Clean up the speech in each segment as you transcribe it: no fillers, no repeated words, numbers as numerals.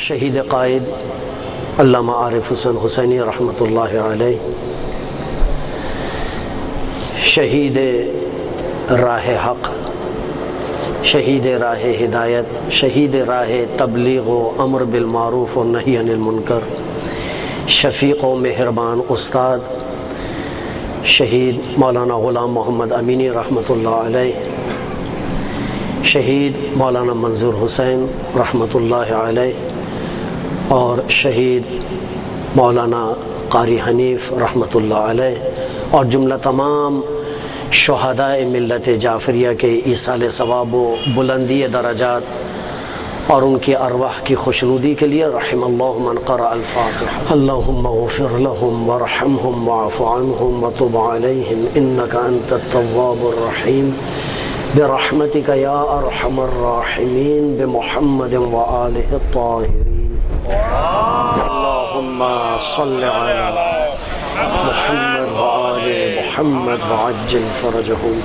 شہید قائد علامہ عارف حسین حسینی رحمۃ اللہ علیہ، شہید راہ حق، شہید راہ ہدایت، شہید راہ تبلیغ و امر بالمعروف و نہی عن المنکر، شفیق و مہربان استاد شہید مولانا غلام محمد امینی رحمۃ اللہ علیہ، شہید مولانا منظور حسین رحمۃ اللہ علیہ، اور شہید مولانا قاری حنیف رحمۃ اللہ علیہ، اور جملہ تمام شہداء ملت جعفریہ کے ایصال ثواب و بلندی درجات اور ان کی ارواح کی خوشنودی کے لیے رحم اللہ من قرأ الفاتحہ۔ اللہم اغفر لهم وارحمهم واعف عنهم وتب علیہم انک انت التواب الرحیم برحمتک یا ارحم الراحمین بمحمد وآلہ الطاہرین۔ اللہم صل علی محمد وآل محمد وعجل فرجہم۔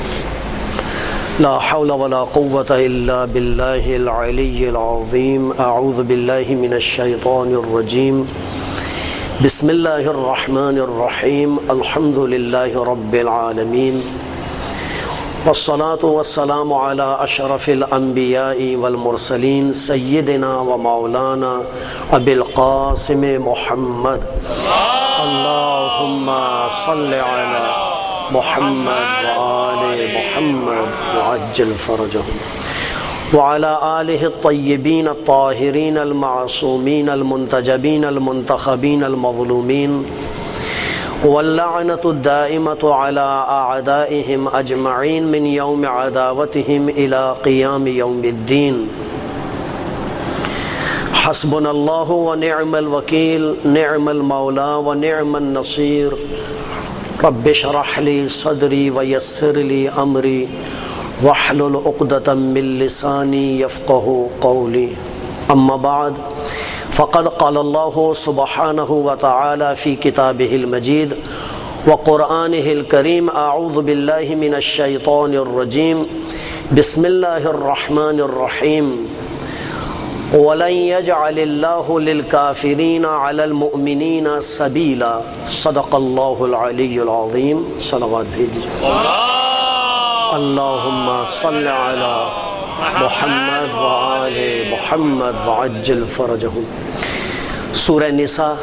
لا حول ولا قوة الا باللہ العلی العظیم۔ اعوذ باللہ من الشیطان الرجیم۔ بسم اللہ الرحمن الرحیم۔ الحمد للہ رب العالمین، والصلاة والسلام علی اشرف الانبیاء والمرسلین سیدنا و مولانا ابی القاسم محمد۔ اللہم صل علی محمد وآل محمد وعجل فرجهم وعلى آلہ الطیبین الطاہرین المعصومین المنتجبین المنتخبین المظلومین واللعنة الدائمة على أعدائهم أجمعين من يوم عداوتهم إلى قيام يوم الدين۔ حسبنا الله ونعم الوكيل، نعم المولى ونعم النصير۔ رب اشرح لي صدري ويسر لي أمري واحلل عقدة من لساني يفقهوا قولي۔ أما بعد، فقد قال الله سبحانه وتعالى في كتابه المجيد وقرآنه الكريم، أعوذ بالله من الشيطان الرجيم، بسم الله الرحمن الرحيم، ولن يجعل الله للكافرين على المؤمنين سبيلا۔ صدق الله العلي العظيم۔ صلوات بھیجیے۔ اللهم صل على محمد وآل محمد وعجل فرجهم۔ سورہ نساء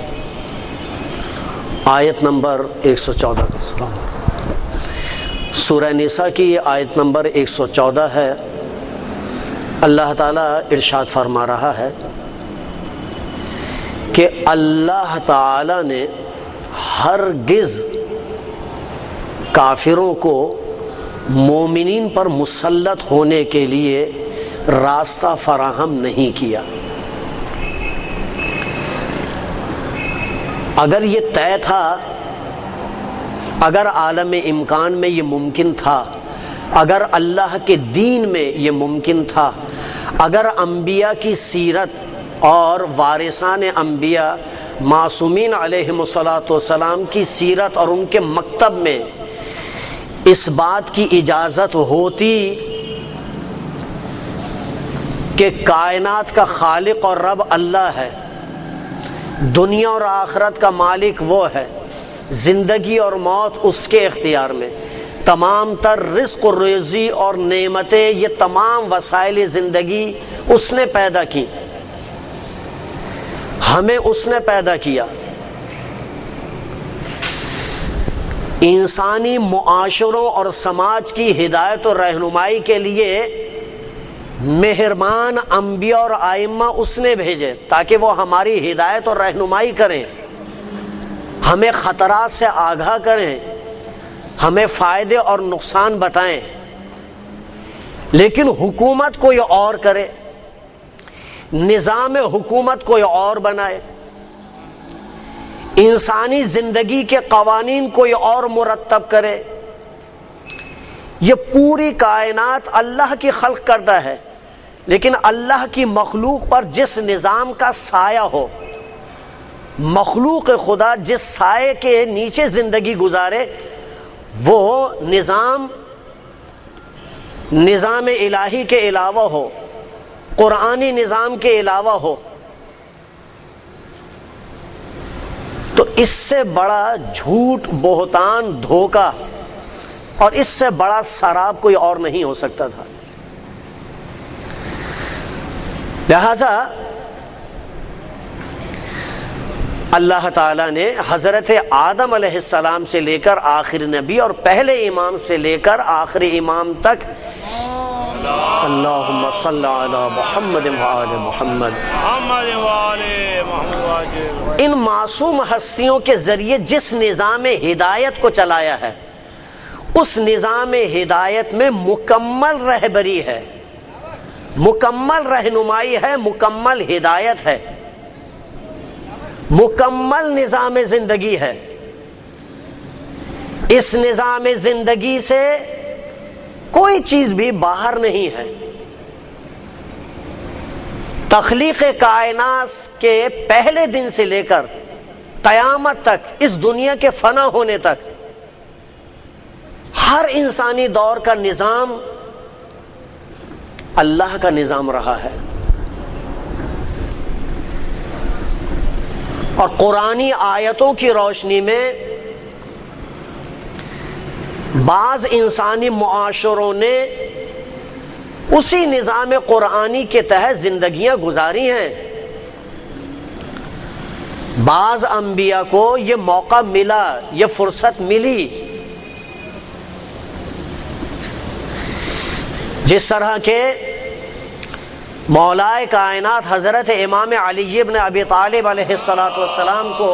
آیت نمبر 114 کا سلام۔ سورہ نساء کی آیت نمبر 114 ہے۔ اللہ تعالیٰ ارشاد فرما رہا ہے کہ اللہ تعالیٰ نے ہرگز کافروں کو مومنین پر مسلط ہونے کے لیے راستہ فراہم نہیں کیا۔ اگر یہ طے تھا، اگر عالم امکان میں یہ ممکن تھا، اگر اللہ کے دین میں یہ ممکن تھا، اگر انبیاء کی سیرت اور وارثان انبیاء معصومین علیہم الصلاۃ والسلام کی سیرت اور ان کے مکتب میں اس بات کی اجازت ہوتی کہ کائنات کا خالق اور رب اللہ ہے، دنیا اور آخرت کا مالک وہ ہے، زندگی اور موت اس کے اختیار میں، تمام تر رزق و روزی اور نعمتیں، یہ تمام وسائل زندگی اس نے پیدا کی، ہمیں اس نے پیدا کیا۔ انسانی معاشروں اور سماج کی ہدایت و رہنمائی کے لیے مہربان انبیاء اور ائمہ اس نے بھیجے تاکہ وہ ہماری ہدایت اور رہنمائی کریں، ہمیں خطرات سے آگاہ کریں، ہمیں فائدے اور نقصان بتائیں۔ لیکن حکومت کوئی اور کرے، نظام حکومت کوئی اور بنائے، انسانی زندگی کے قوانین کوئی اور مرتب کرے، یہ پوری کائنات اللہ کی خلق کردہ ہے، لیکن اللہ کی مخلوق پر جس نظام کا سایہ ہو، مخلوق خدا جس سائے کے نیچے زندگی گزارے، وہ نظام الہی کے علاوہ ہو، قرآنی نظام کے علاوہ ہو، تو اس سے بڑا جھوٹ، بہتان، دھوکہ اور اس سے بڑا سراب کوئی اور نہیں ہو سکتا تھا۔ لہذا اللہ تعالیٰ نے حضرت آدم علیہ السلام سے لے کر آخری نبی اور پہلے امام سے لے کر آخری امام تک اللہم صلی علی محمد وآل محمد، ان معصوم ہستیوں کے ذریعے جس نظام ہدایت کو چلایا ہے، اس نظام ہدایت میں مکمل رہبری ہے، مکمل رہنمائی ہے، مکمل ہدایت ہے، مکمل نظام زندگی ہے۔ اس نظام زندگی سے کوئی چیز بھی باہر نہیں ہے۔ تخلیق کائنات کے پہلے دن سے لے کر قیامت تک، اس دنیا کے فنا ہونے تک، ہر انسانی دور کا نظام اللہ کا نظام رہا ہے۔ اور قرآنی آیتوں کی روشنی میں بعض انسانی معاشروں نے اسی نظام قرآنی کے تحت زندگیاں گزاری ہیں۔ بعض انبیاء کو یہ موقع ملا، یہ فرصت ملی، جس طرح کے مولائے کائنات حضرت امام علی ابن ابی طالب علیہ السلام کو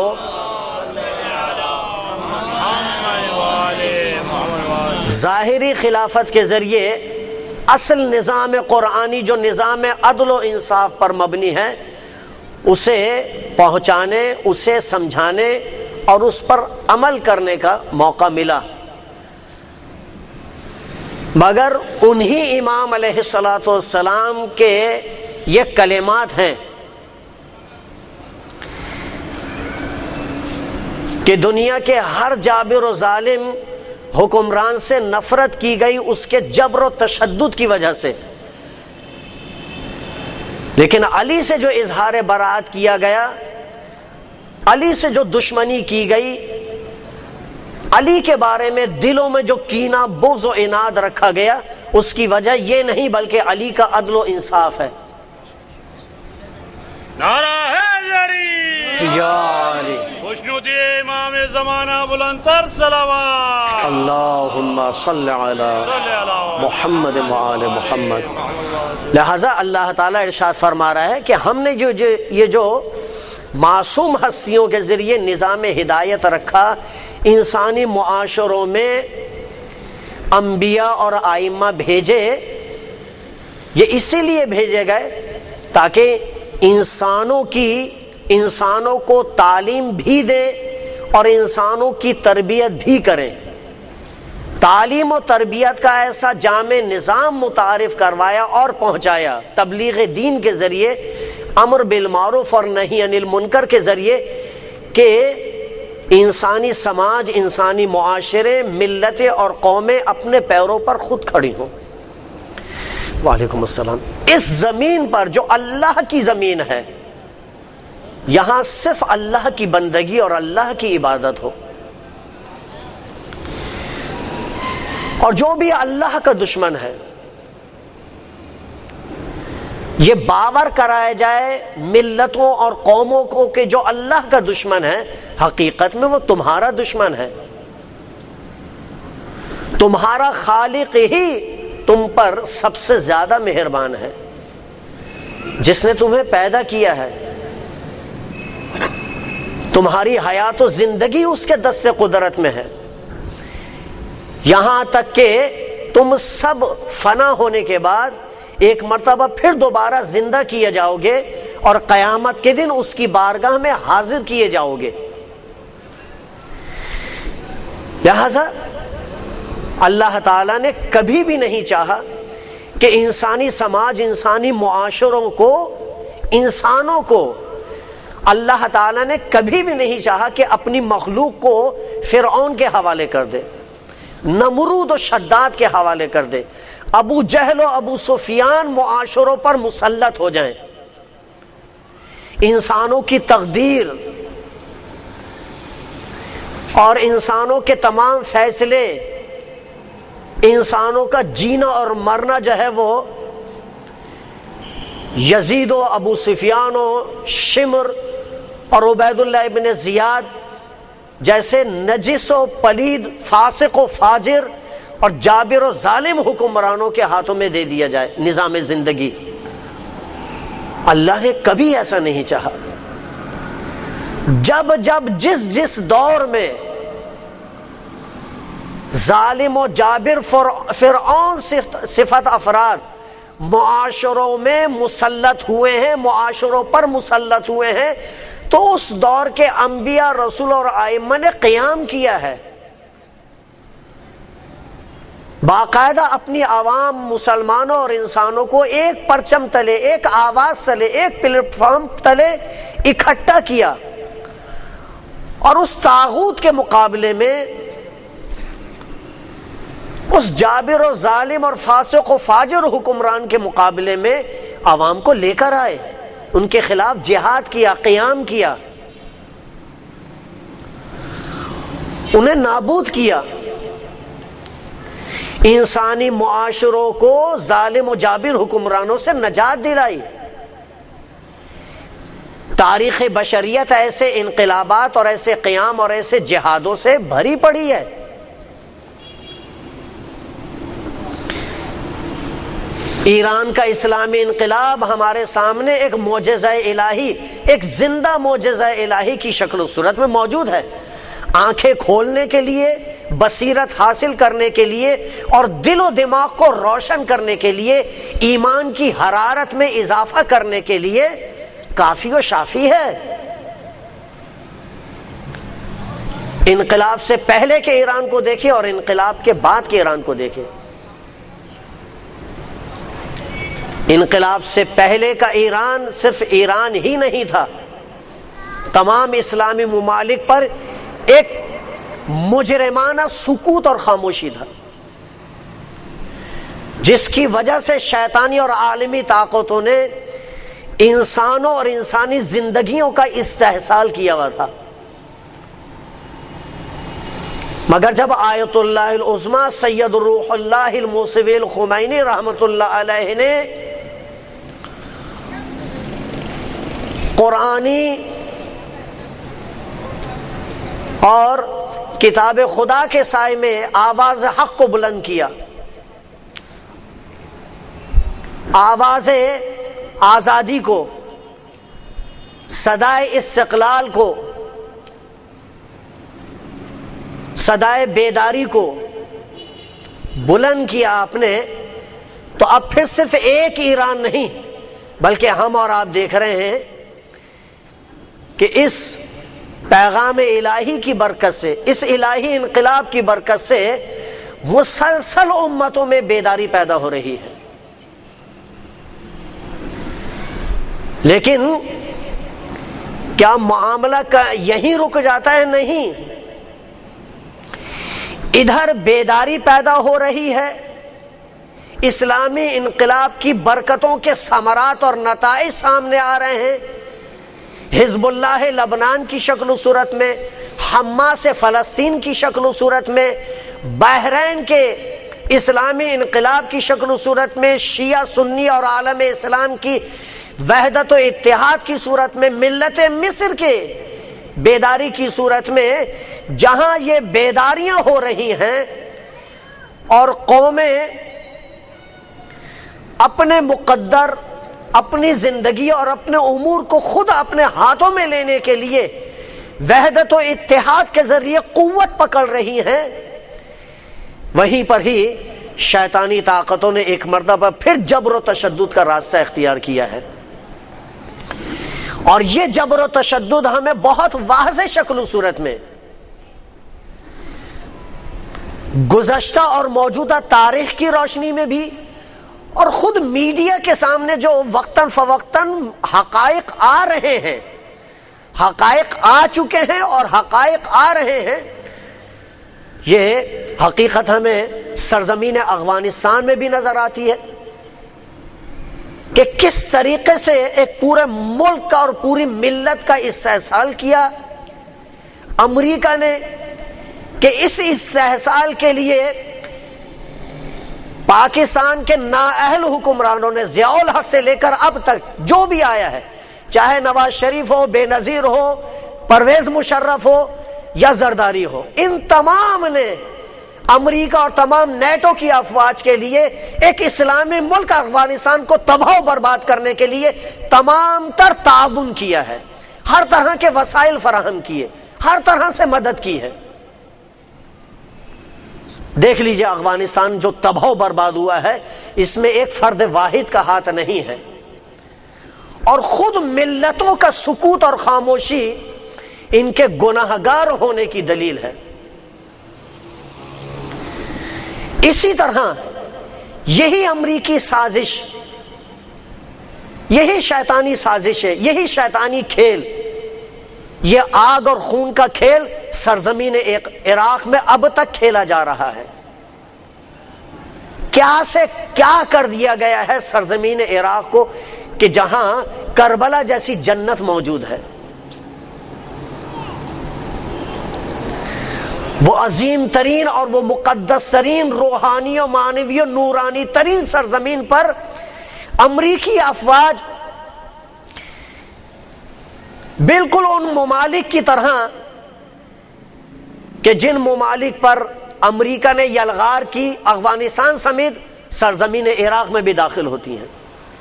ظاہری خلافت کے ذریعے اصل نظام قرآنی جو نظام عدل و انصاف پر مبنی ہے اسے پہنچانے، اسے سمجھانے اور اس پر عمل کرنے کا موقع ملا، مگر انہی امام علیہ السلام کے یہ کلمات ہیں کہ دنیا کے ہر جابر و ظالم حکمران سے نفرت کی گئی اس کے جبر و تشدد کی وجہ سے، لیکن علی سے جو اظہار برات کیا گیا، علی سے جو دشمنی کی گئی، علی کے بارے میں دلوں میں جو کینہ، بغض و عناد رکھا گیا، اس کی وجہ یہ نہیں بلکہ علی کا عدل و انصاف ہے۔ نعرہ حیدری یا علی، خوشنودی امام زمانہ بلندتر صلوات، اللہم صلی علی محمد وآل محمد۔ لہذا اللہ تعالیٰ ارشاد فرما رہا ہے کہ ہم نے یہ جو معصوم ہستیوں کے ذریعے نظام ہدایت رکھا، انسانی معاشروں میں انبیاء اور ائمہ بھیجے، یہ اسی لیے بھیجے گئے تاکہ انسانوں کو تعلیم بھی دیں اور انسانوں کی تربیت بھی کریں۔ تعلیم و تربیت کا ایسا جامع نظام متعارف کروایا اور پہنچایا تبلیغ دین کے ذریعے، امر بالمعروف اور نہی عن المنکر کے ذریعے، کہ انسانی سماج، انسانی معاشرے، ملتیں اور قومیں اپنے پیروں پر خود کھڑی ہوں۔ وعلیکم السلام۔ اس زمین پر جو اللہ کی زمین ہے، یہاں صرف اللہ کی بندگی اور اللہ کی عبادت ہو، اور جو بھی اللہ کا دشمن ہے یہ باور کرایا جائے ملتوں اور قوموں کو کہ جو اللہ کا دشمن ہے حقیقت میں وہ تمہارا دشمن ہے۔ تمہارا خالق ہی تم پر سب سے زیادہ مہربان ہے، جس نے تمہیں پیدا کیا ہے، تمہاری حیات و زندگی اس کے دست قدرت میں ہے، یہاں تک کہ تم سب فنا ہونے کے بعد ایک مرتبہ پھر دوبارہ زندہ کیے جاؤ گے اور قیامت کے دن اس کی بارگاہ میں حاضر کیے جاؤ گے۔ لہذا اللہ تعالیٰ نے کبھی بھی نہیں چاہا کہ انسانی سماج، انسانی معاشروں کو، انسانوں کو، اللہ تعالیٰ نے کبھی بھی نہیں چاہا کہ اپنی مخلوق کو فرعون کے حوالے کر دے، نمرود و شداد کے حوالے کر دے، ابو جہل و ابو سفیان معاشروں پر مسلط ہو جائیں۔ انسانوں کی تقدیر اور انسانوں کے تمام فیصلے، انسانوں کا جینا اور مرنا جو ہے وہ یزید و ابو سفیان و شمر اور عبید اللہ ابن زیاد جیسے نجس و پلید، فاسق و فاجر اور جابر و ظالم حکمرانوں کے ہاتھوں میں دے دیا جائے نظام زندگی۔ اللہ نے کبھی ایسا نہیں چاہا۔ جب جب جس دور میں ظالم و جابر فرعون صفت افراد معاشروں میں مسلط ہوئے ہیں، معاشروں پر مسلط ہوئے ہیں، تو اس دور کے انبیاء، رسول اور ائمہ نے قیام کیا ہے، باقاعدہ اپنی عوام مسلمانوں اور انسانوں کو ایک پرچم تلے، ایک آواز تلے، ایک پلیٹ فارم تلے اکٹھا کیا، اور اس طاغوت کے مقابلے میں، اس جابر و ظالم اور فاسق و فاجر حکمران کے مقابلے میں عوام کو لے کر آئے، ان کے خلاف جہاد کیا، قیام کیا، انہیں نابود کیا، انسانی معاشروں کو ظالم و جابر حکمرانوں سے نجات دلائی۔ تاریخ بشریت ایسے انقلابات اور ایسے قیام اور ایسے جہادوں سے بھری پڑی ہے۔ ایران کا اسلامی انقلاب ہمارے سامنے ایک معجزہ الہی، ایک زندہ معجزہ الہی کی شکل و صورت میں موجود ہے۔ آنکھیں کھولنے کے لیے، بصیرت حاصل کرنے کے لیے اور دل و دماغ کو روشن کرنے کے لیے، ایمان کی حرارت میں اضافہ کرنے کے لیے کافی و شافی ہے۔ انقلاب سے پہلے کے ایران کو دیکھیں اور انقلاب کے بعد کے ایران کو دیکھیں۔ انقلاب سے پہلے کا ایران صرف ایران ہی نہیں تھا، تمام اسلامی ممالک پر ایک مجرمانہ سکوت اور خاموشی تھا، جس کی وجہ سے شیطانی اور عالمی طاقتوں نے انسانوں اور انسانی زندگیوں کا استحصال کیا ہوا تھا۔ مگر جب آیت اللہ العظمیٰ سید روح اللہ الموسوی الخمینی رحمۃ اللہ علیہ نے قرآنی اور کتاب خدا کے سائے میں آواز حق کو بلند کیا، آواز آزادی کو، صدائے استقلال کو، صدائے بیداری کو بلند کیا آپ نے، تو اب پھر صرف ایک ایران نہیں بلکہ ہم اور آپ دیکھ رہے ہیں کہ اس پیغام الہی کی برکت سے، اس الہی انقلاب کی برکت سے مسلسل امتوں میں بیداری پیدا ہو رہی ہے۔ لیکن کیا معاملہ کا یہیں رک جاتا ہے؟ نہیں، ادھر بیداری پیدا ہو رہی ہے، اسلامی انقلاب کی برکتوں کے ثمرات اور نتائج سامنے آ رہے ہیں، حزب اللہ لبنان کی شکل و صورت میں، حماس فلسطین کی شکل و صورت میں، بحرین کے اسلامی انقلاب کی شکل و صورت میں، شیعہ سنی اور عالم اسلام کی وحدت و اتحاد کی صورت میں، ملت مصر کے بیداری کی صورت میں، جہاں یہ بیداریاں ہو رہی ہیں اور قومیں اپنے مقدر، اپنی زندگی اور اپنے امور کو خود اپنے ہاتھوں میں لینے کے لیے وحدت و اتحاد کے ذریعے قوت پکڑ رہی ہیں، وہیں پر ہی شیطانی طاقتوں نے ایک مرتبہ پھر جبر و تشدد کا راستہ اختیار کیا ہے۔ اور یہ جبر و تشدد ہمیں بہت واضح شکل و صورت میں گزشتہ اور موجودہ تاریخ کی روشنی میں بھی، اور خود میڈیا کے سامنے جو وقتاً فوقتاً حقائق آ رہے ہیں، حقائق آ چکے ہیں اور حقائق آ رہے ہیں، یہ حقیقت ہمیں سرزمین افغانستان میں بھی نظر آتی ہے کہ کس طریقے سے ایک پورے ملک کا اور پوری ملت کا استحصال کیا۔ امریکہ نے کہ اس استحصال کے لیے پاکستان کے نااہل حکمرانوں نے ضیاء الحق سے لے کر اب تک جو بھی آیا ہے، چاہے نواز شریف ہو، بے نظیر ہو، پرویز مشرف ہو یا زرداری ہو، ان تمام نے امریکہ اور تمام نیٹو کی افواج کے لیے ایک اسلامی ملک افغانستان کو تباہ و برباد کرنے کے لیے تمام تر تعاون کیا ہے، ہر طرح کے وسائل فراہم کیے، ہر طرح سے مدد کی ہے۔ دیکھ لیجئے افغانستان جو تباہ و برباد ہوا ہے، اس میں ایک فرد واحد کا ہاتھ نہیں ہے، اور خود ملتوں کا سکوت اور خاموشی ان کے گناہگار ہونے کی دلیل ہے۔ اسی طرح یہی امریکی سازش، یہی شیطانی سازش ہے، یہی شیطانی کھیل، یہ آگ اور خون کا کھیل سرزمین عراق میں اب تک کھیلا جا رہا ہے۔ کیا سے کیا کر دیا گیا ہے سرزمین عراق کو کہ جہاں کربلا جیسی جنت موجود ہے۔ وہ عظیم ترین اور وہ مقدس ترین روحانی و معنوی و نورانی ترین سرزمین پر امریکی افواج بالکل ان ممالک کی طرح کہ جن ممالک پر امریکہ نے یلغار کی، افغانستان سمیت سرزمین عراق میں بھی داخل ہوتی ہیں،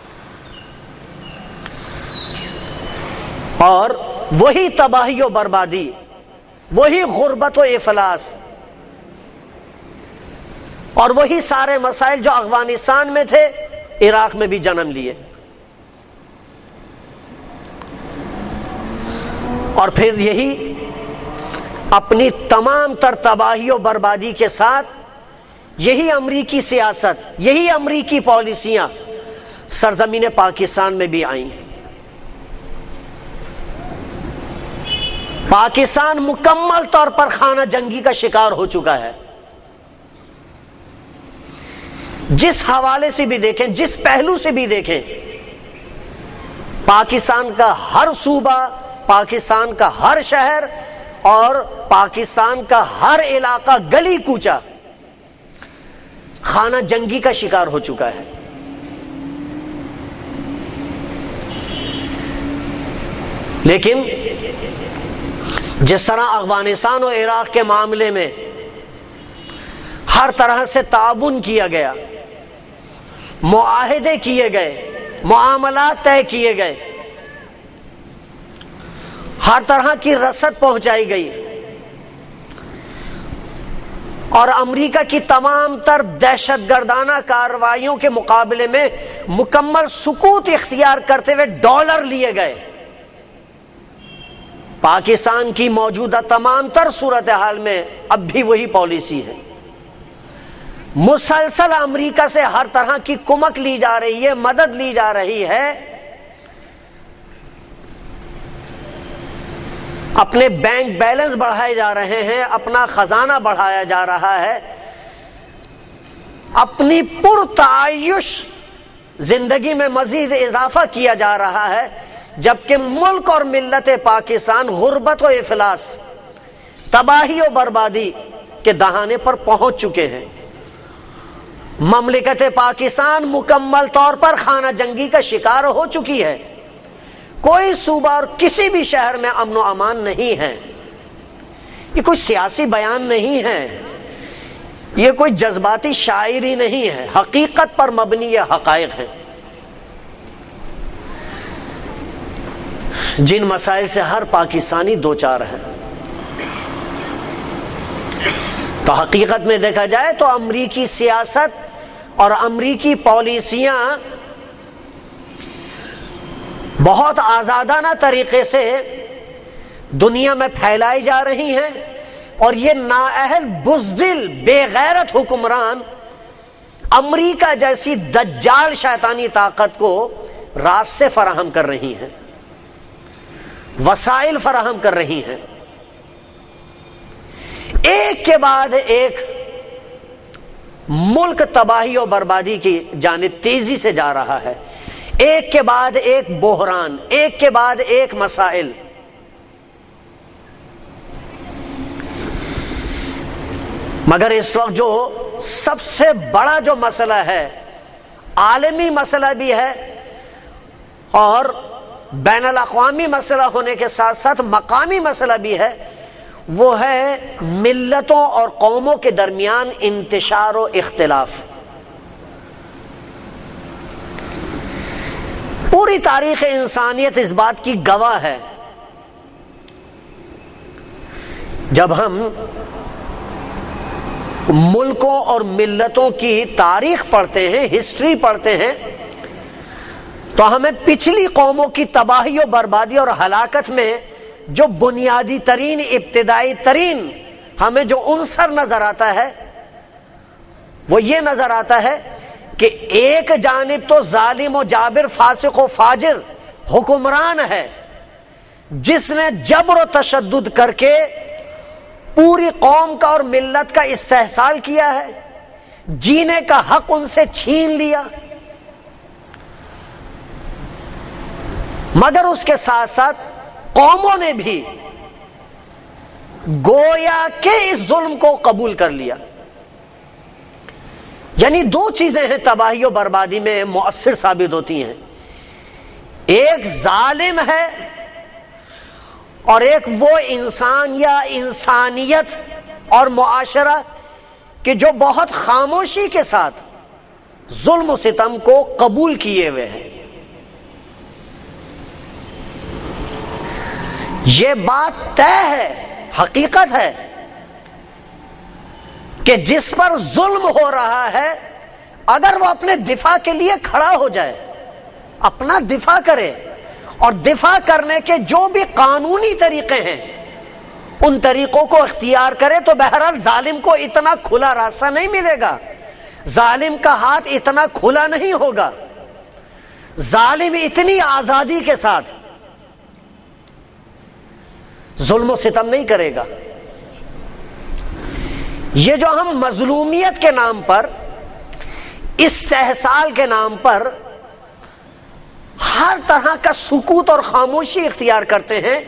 اور وہی تباہی و بربادی، وہی غربت و افلاس اور وہی سارے مسائل جو افغانستان میں تھے عراق میں بھی جنم لیے، اور پھر یہی اپنی تمام تر تباہی و بربادی کے ساتھ یہی امریکی سیاست، یہی امریکی پالیسیاں سرزمین پاکستان میں بھی آئیں۔ پاکستان مکمل طور پر خانہ جنگی کا شکار ہو چکا ہے۔ جس حوالے سے بھی دیکھیں، جس پہلو سے بھی دیکھیں، پاکستان کا ہر صوبہ، پاکستان کا ہر شہر اور پاکستان کا ہر علاقہ، گلی کوچہ خانہ جنگی کا شکار ہو چکا ہے۔ لیکن جس طرح افغانستان اور عراق کے معاملے میں ہر طرح سے تعاون کیا گیا، معاہدے کیے گئے، معاملات طے کیے گئے، ہر طرح کی رسد پہنچائی گئی، اور امریکہ کی تمام تر دہشت گردانہ کارروائیوں کے مقابلے میں مکمل سکوت اختیار کرتے ہوئے ڈالر لیے گئے، پاکستان کی موجودہ تمام تر صورتحال میں اب بھی وہی پالیسی ہے۔ مسلسل امریکہ سے ہر طرح کی کمک لی جا رہی ہے، مدد لی جا رہی ہے، اپنے بینک بیلنس بڑھائے جا رہے ہیں، اپنا خزانہ بڑھایا جا رہا ہے، اپنی پرتعیش زندگی میں مزید اضافہ کیا جا رہا ہے، جبکہ ملک اور ملت پاکستان غربت و افلاس، تباہی و بربادی کے دہانے پر پہنچ چکے ہیں۔ مملکت پاکستان مکمل طور پر خانہ جنگی کا شکار ہو چکی ہے۔ کوئی صوبہ اور کسی بھی شہر میں امن و امان نہیں ہے۔ یہ کوئی سیاسی بیان نہیں ہے، یہ کوئی جذباتی شاعری نہیں ہے، حقیقت پر مبنی یہ حقائق ہیں۔ جن مسائل سے ہر پاکستانی دوچار ہے، تو حقیقت میں دیکھا جائے تو امریکی سیاست اور امریکی پالیسیاں بہت آزادانہ طریقے سے دنیا میں پھیلائی جا رہی ہیں، اور یہ نااہل بزدل بے غیرت حکمران امریکہ جیسی دجال شیطانی طاقت کو راستے فراہم کر رہی ہیں، وسائل فراہم کر رہی ہیں۔ ایک کے بعد ایک ملک تباہی و بربادی کی جانب تیزی سے جا رہا ہے، ایک کے بعد ایک بحران، ایک کے بعد ایک مسائل۔ مگر اس وقت جو سب سے بڑا جو مسئلہ ہے، عالمی مسئلہ بھی ہے اور بین الاقوامی مسئلہ ہونے کے ساتھ ساتھ مقامی مسئلہ بھی ہے، وہ ہے ملتوں اور قوموں کے درمیان انتشار و اختلاف۔ پوری تاریخ انسانیت اس بات کی گواہ ہے، جب ہم ملکوں اور ملتوں کی تاریخ پڑھتے ہیں، ہسٹری پڑھتے ہیں، تو ہمیں پچھلی قوموں کی تباہی و بربادی اور ہلاکت میں جو بنیادی ترین، ابتدائی ترین ہمیں جو عنصر نظر آتا ہے وہ یہ نظر آتا ہے کہ ایک جانب تو ظالم و جابر، فاسق و فاجر حکمران ہے جس نے جبر و تشدد کر کے پوری قوم کا اور ملت کا استحصال کیا ہے، جینے کا حق ان سے چھین لیا، مگر اس کے ساتھ ساتھ قوموں نے بھی گویا کہ اس ظلم کو قبول کر لیا۔ یعنی دو چیزیں ہیں تباہی و بربادی میں مؤثر ثابت ہوتی ہیں، ایک ظالم ہے اور ایک وہ انسان یا انسانیت اور معاشرہ کہ جو بہت خاموشی کے ساتھ ظلم و ستم کو قبول کیے ہوئے ہیں۔ یہ بات طے ہے، حقیقت ہے کہ جس پر ظلم ہو رہا ہے اگر وہ اپنے دفاع کے لیے کھڑا ہو جائے، اپنا دفاع کرے اور دفاع کرنے کے جو بھی قانونی طریقے ہیں ان طریقوں کو اختیار کرے، تو بہرحال ظالم کو اتنا کھلا راستہ نہیں ملے گا، ظالم کا ہاتھ اتنا کھلا نہیں ہوگا، ظالم اتنی آزادی کے ساتھ ظلم و ستم نہیں کرے گا۔ یہ جو ہم مظلومیت کے نام پر، استحصال کے نام پر ہر طرح کا سکوت اور خاموشی اختیار کرتے ہیں،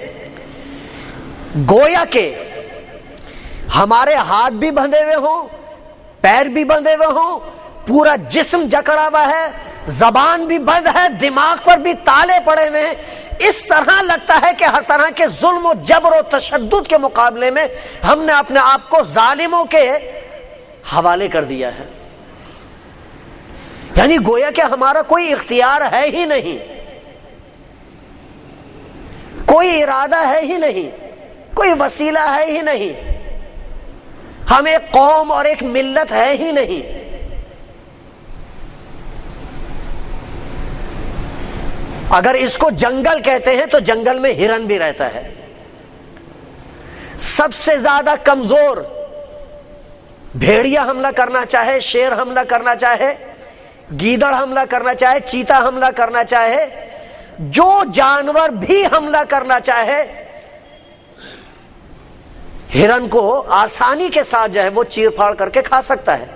گویا کہ ہمارے ہاتھ بھی بندھے ہوئے ہوں، پیر بھی بندھے ہوئے ہوں، پورا جسم جکڑا ہوا ہے، زبان بھی بند ہے، دماغ پر بھی تالے پڑے ہوئے ہیں، اس طرح لگتا ہے کہ ہر طرح کے ظلم و جبر و تشدد کے مقابلے میں ہم نے اپنے آپ کو ظالموں کے حوالے کر دیا ہے۔ یعنی گویا کہ ہمارا کوئی اختیار ہے ہی نہیں، کوئی ارادہ ہے ہی نہیں، کوئی وسیلہ ہے ہی نہیں، ہم ایک قوم اور ایک ملت ہے ہی نہیں۔ اگر اس کو جنگل کہتے ہیں تو جنگل میں ہرن بھی رہتا ہے، سب سے زیادہ کمزور بھیڑیا حملہ کرنا چاہے، شیر حملہ کرنا چاہے، گیدڑ حملہ کرنا چاہے، چیتا حملہ کرنا چاہے، جو جانور بھی حملہ کرنا چاہے، ہرن کو آسانی کے ساتھ جو ہے وہ چیر پھاڑ کر کے کھا سکتا ہے۔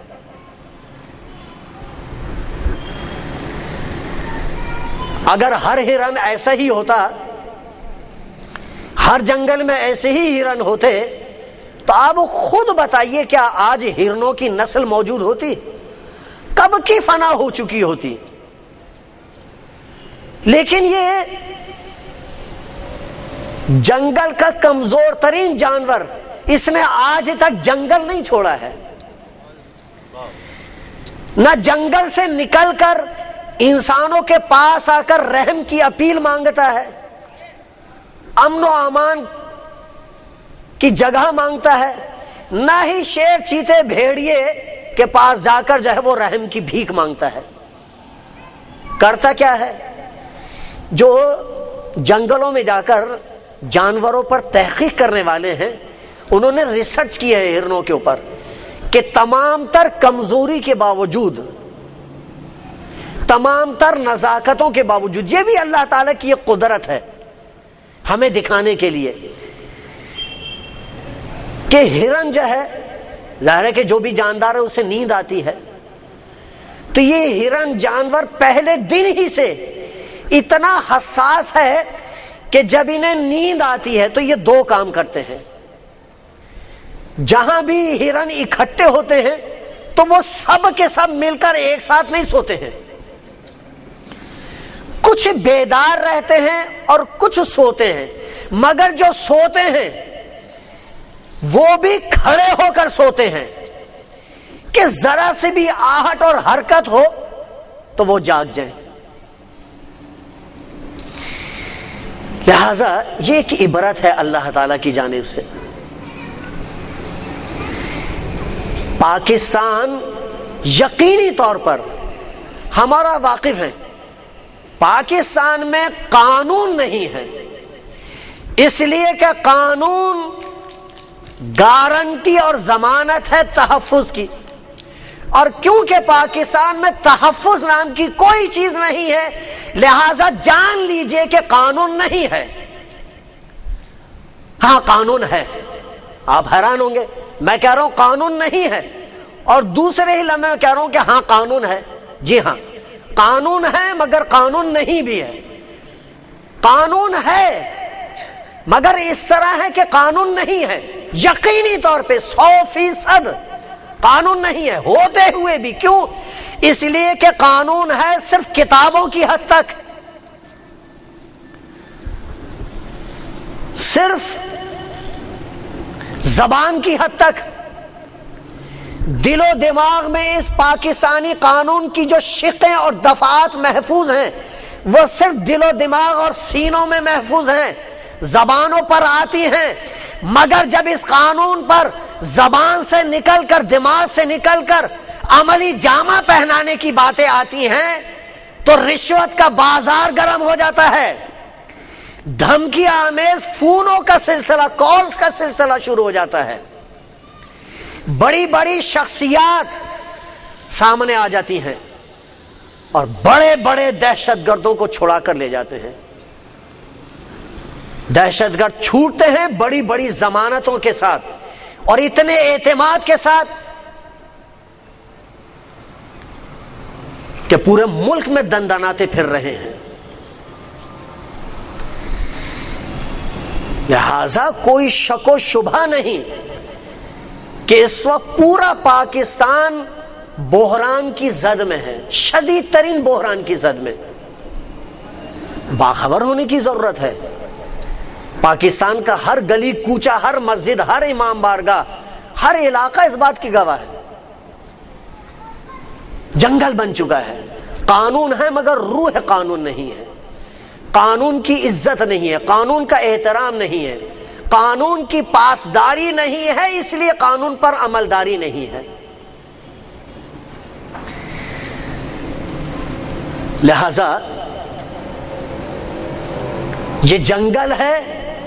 اگر ہر ہرن ایسا ہی ہوتا، ہر جنگل میں ایسے ہی ہرن ہوتے، تو آپ خود بتائیے کیا آج ہرنوں کی نسل موجود ہوتی؟ کب کی فنا ہو چکی ہوتی۔ لیکن یہ جنگل کا کمزور ترین جانور، اس نے آج تک جنگل نہیں چھوڑا ہے، نہ جنگل سے نکل کر انسانوں کے پاس آ کر رحم کی اپیل مانگتا ہے، امن و امان کی جگہ مانگتا ہے، نہ ہی شیر چیتے بھیڑیے کے پاس جا کر جو ہے وہ رحم کی بھیک مانگتا ہے۔ کرتا کیا ہے؟ جو جنگلوں میں جا کر جانوروں پر تحقیق کرنے والے ہیں، انہوں نے ریسرچ کی ہے ہرنوں کے اوپر کہ تمام تر کمزوری کے باوجود، تمام تر نزاکتوں کے باوجود، یہ بھی اللہ تعالیٰ کی ایک قدرت ہے ہمیں دکھانے کے لیے کہ ہرن جو ہے، ظاہر ہے کہ جو بھی جاندار ہے اسے نیند آتی ہے، تو یہ ہرن جانور پہلے دن ہی سے اتنا حساس ہے کہ جب انہیں نیند آتی ہے تو یہ دو کام کرتے ہیں۔ جہاں بھی ہرن اکٹھے ہوتے ہیں تو وہ سب کے سب مل کر ایک ساتھ نہیں سوتے ہیں، کچھ بیدار رہتے ہیں اور کچھ سوتے ہیں، مگر جو سوتے ہیں وہ بھی کھڑے ہو کر سوتے ہیں کہ ذرا سے بھی آہٹ اور حرکت ہو تو وہ جاگ جائیں۔ لہذا یہ ایک عبرت ہے اللہ تعالی کی جانب سے۔ پاکستان یقینی طور پر ہمارا واقف ہے، پاکستان میں قانون نہیں ہے، اس لیے کہ قانون گارنٹی اور ضمانت ہے تحفظ کی، اور کیونکہ پاکستان میں تحفظ نام کی کوئی چیز نہیں ہے، لہذا جان لیجئے کہ قانون نہیں ہے۔ ہاں قانون ہے، آپ حیران ہوں گے، میں کہہ رہا ہوں قانون نہیں ہے، اور دوسرے ہی لمحے میں کہہ رہا ہوں کہ ہاں قانون ہے۔ جی ہاں قانون ہے مگر قانون نہیں بھی ہے، قانون ہے مگر اس طرح ہے کہ قانون نہیں ہے، یقینی طور پہ 100% قانون نہیں ہے ہوتے ہوئے بھی۔ کیوں؟ اس لیے کہ قانون ہے صرف کتابوں کی حد تک، صرف زبان کی حد تک، دل و دماغ میں اس پاکستانی قانون کی جو شقیں اور دفعات محفوظ ہیں وہ صرف دل و دماغ اور سینوں میں محفوظ ہیں، زبانوں پر آتی ہیں، مگر جب اس قانون پر زبان سے نکل کر، دماغ سے نکل کر عملی جامہ پہنانے کی باتیں آتی ہیں تو رشوت کا بازار گرم ہو جاتا ہے، دھمکی آمیز فونوں کا سلسلہ، کالز کا سلسلہ شروع ہو جاتا ہے، بڑی بڑی شخصیات سامنے آ جاتی ہیں اور بڑے بڑے دہشت گردوں کو چھڑا کر لے جاتے ہیں۔ دہشت گرد چھوٹتے ہیں بڑی بڑی ضمانتوں کے ساتھ اور اتنے اعتماد کے ساتھ کہ پورے ملک میں دندناتے پھر رہے ہیں۔ لہذا کوئی شک و شبہ نہیں کہ اس وقت پورا پاکستان بحران کی زد میں ہے، شدید ترین بحران کی زد میں۔ باخبر ہونے کی ضرورت ہے۔ پاکستان کا ہر گلی کوچہ، ہر مسجد، ہر امام بارگاہ، ہر علاقہ اس بات کی گواہ ہے، جنگل بن چکا ہے۔ قانون ہے مگر روح قانون نہیں ہے، قانون کی عزت نہیں ہے، قانون کا احترام نہیں ہے، قانون کی پاسداری نہیں ہے، اس لیے قانون پر عملداری نہیں ہے۔ لہذا یہ جنگل ہے،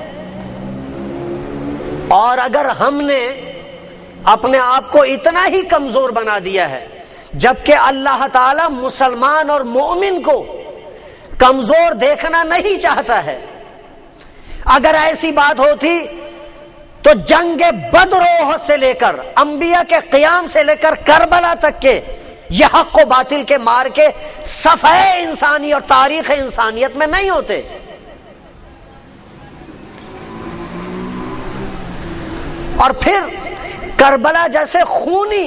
اور اگر ہم نے اپنے آپ کو اتنا ہی کمزور بنا دیا ہے، جبکہ اللہ تعالی مسلمان اور مومن کو کمزور دیکھنا نہیں چاہتا ہے۔ اگر ایسی بات ہوتی تو جنگ بدر سے لے کر انبیاء کے قیام سے لے کر کربلا تک کے یہ حق و باطل کے مار کے صفحہ انسانی اور تاریخ انسانیت میں نہیں ہوتے۔ اور پھر کربلا جیسے خونی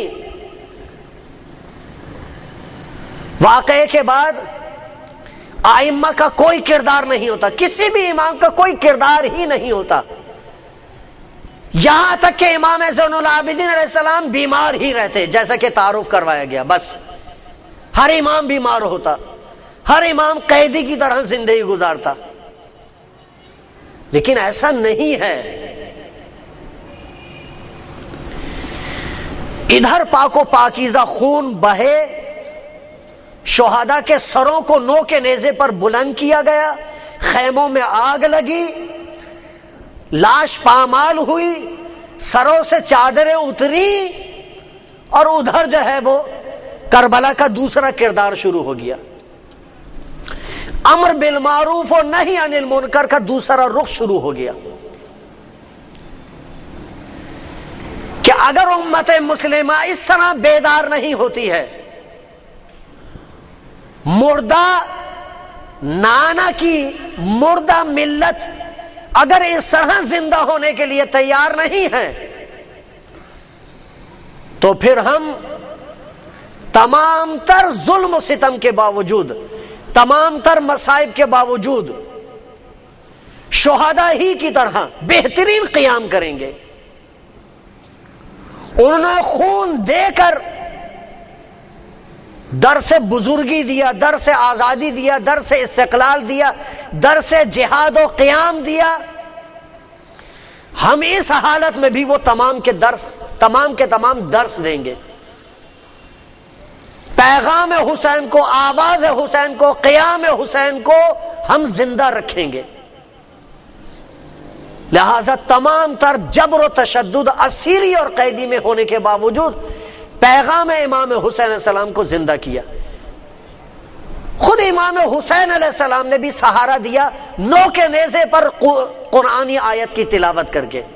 واقعے کے بعد ائمہ کا کوئی کردار نہیں ہوتا، کسی بھی امام کا کوئی کردار ہی نہیں ہوتا، یہاں تک کہ امام زین العابدین علیہ السلام بیمار ہی رہتے، جیسا کہ تعارف کروایا گیا۔ بس ہر امام بیمار ہوتا، ہر امام قیدی کی طرح زندگی گزارتا، لیکن ایسا نہیں ہے۔ ادھر پاک و پاکیزہ خون بہے، شہداء کے سروں کو نو کے نیزے پر بلند کیا گیا، خیموں میں آگ لگی، لاش پامال ہوئی، سروں سے چادریں اتری، اور ادھر جو ہے وہ کربلا کا دوسرا کردار شروع ہو گیا، امر بالمعروف و نہی عن المنکر کا دوسرا رخ شروع ہو گیا کہ اگر امت مسلمہ اس طرح بیدار نہیں ہوتی ہے، مردہ نانا کی مردہ ملت اگر اس طرح زندہ ہونے کے لیے تیار نہیں ہے تو پھر ہم تمام تر ظلم و ستم کے باوجود، تمام تر مصائب کے باوجود شہداء ہی کی طرح بہترین قیام کریں گے۔ انہوں نے خون دے کر درس بزرگی دیا، درس آزادی دیا، درس استقلال دیا، درس جہاد و قیام دیا۔ ہم اس حالت میں بھی وہ تمام کے تمام درس دیں گے، پیغام حسین کو، آواز حسین کو، قیام حسین کو ہم زندہ رکھیں گے۔ لہذا تمام تر جبر و تشدد، اسیری اور قیدی میں ہونے کے باوجود پیغام امام حسین علیہ السلام کو زندہ کیا۔ خود امام حسین علیہ السلام نے بھی سہارا دیا نو کے نیزے پر قرآنی آیت کی تلاوت کر کے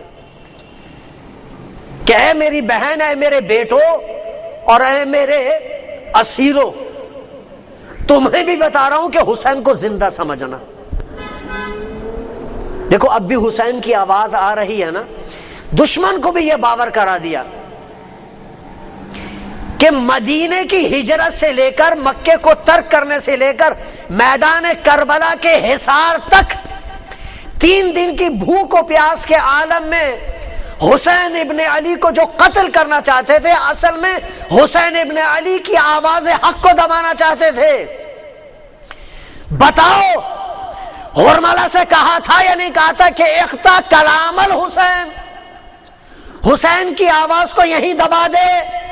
کہ اے میری بہن، اے میرے بیٹو اور اے میرے اسیرو، تمہیں بھی بتا رہا ہوں کہ حسین کو زندہ سمجھنا۔ دیکھو اب بھی حسین کی آواز آ رہی ہے نا۔ دشمن کو بھی یہ باور کرا دیا کہ مدینے کی ہجرت سے لے کر، مکے کو ترک کرنے سے لے کر میدان کربلا کے حصار تک 3 دن کی بھوک و پیاس کے عالم میں حسین ابن علی کو جو قتل کرنا چاہتے تھے، اصل میں حسین ابن علی کی آواز حق کو دبانا چاہتے تھے۔ بتاؤ ہرملہ سے کہا تھا یا نہیں کہا تھا کہ اقطع کلام الحسین، حسین کی آواز کو یہیں دبا دے؟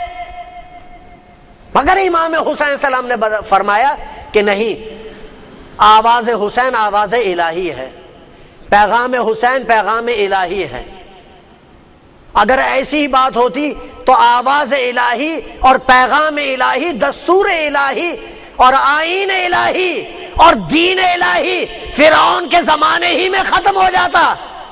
مگر امام حسین السلام نے فرمایا کہ نہیں، آواز حسین آواز الہی ہے، پیغام حسین پیغام الہی ہے۔ اگر ایسی بات ہوتی تو آواز الہی اور پیغام الہی، دستور الہی اور آئین الہی اور دین الہی فرعون کے زمانے ہی میں ختم ہو جاتا،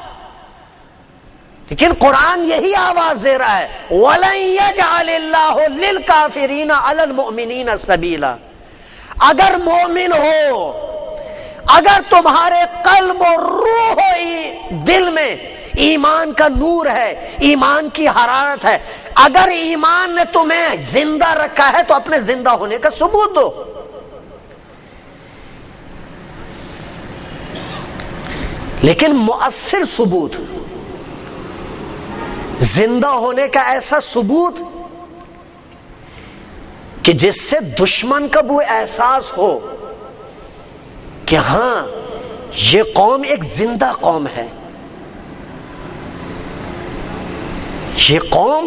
لیکن قرآن یہی آواز دے رہا ہے وَلَن يَجْعَلِ اللَّهُ لِلْكَافِرِينَ عَلَى الْمُؤْمِنِينَ سَبِيلًا۔ اگر مومن ہو، اگر تمہارے قلب و روح و دل میں ایمان کا نور ہے، ایمان کی حرارت ہے، اگر ایمان نے تمہیں زندہ رکھا ہے تو اپنے زندہ ہونے کا ثبوت دو۔ لیکن مؤثر ثبوت، زندہ ہونے کا ایسا ثبوت کہ جس سے دشمن کا وہ احساس ہو کہ ہاں یہ قوم ایک زندہ قوم ہے، یہ قوم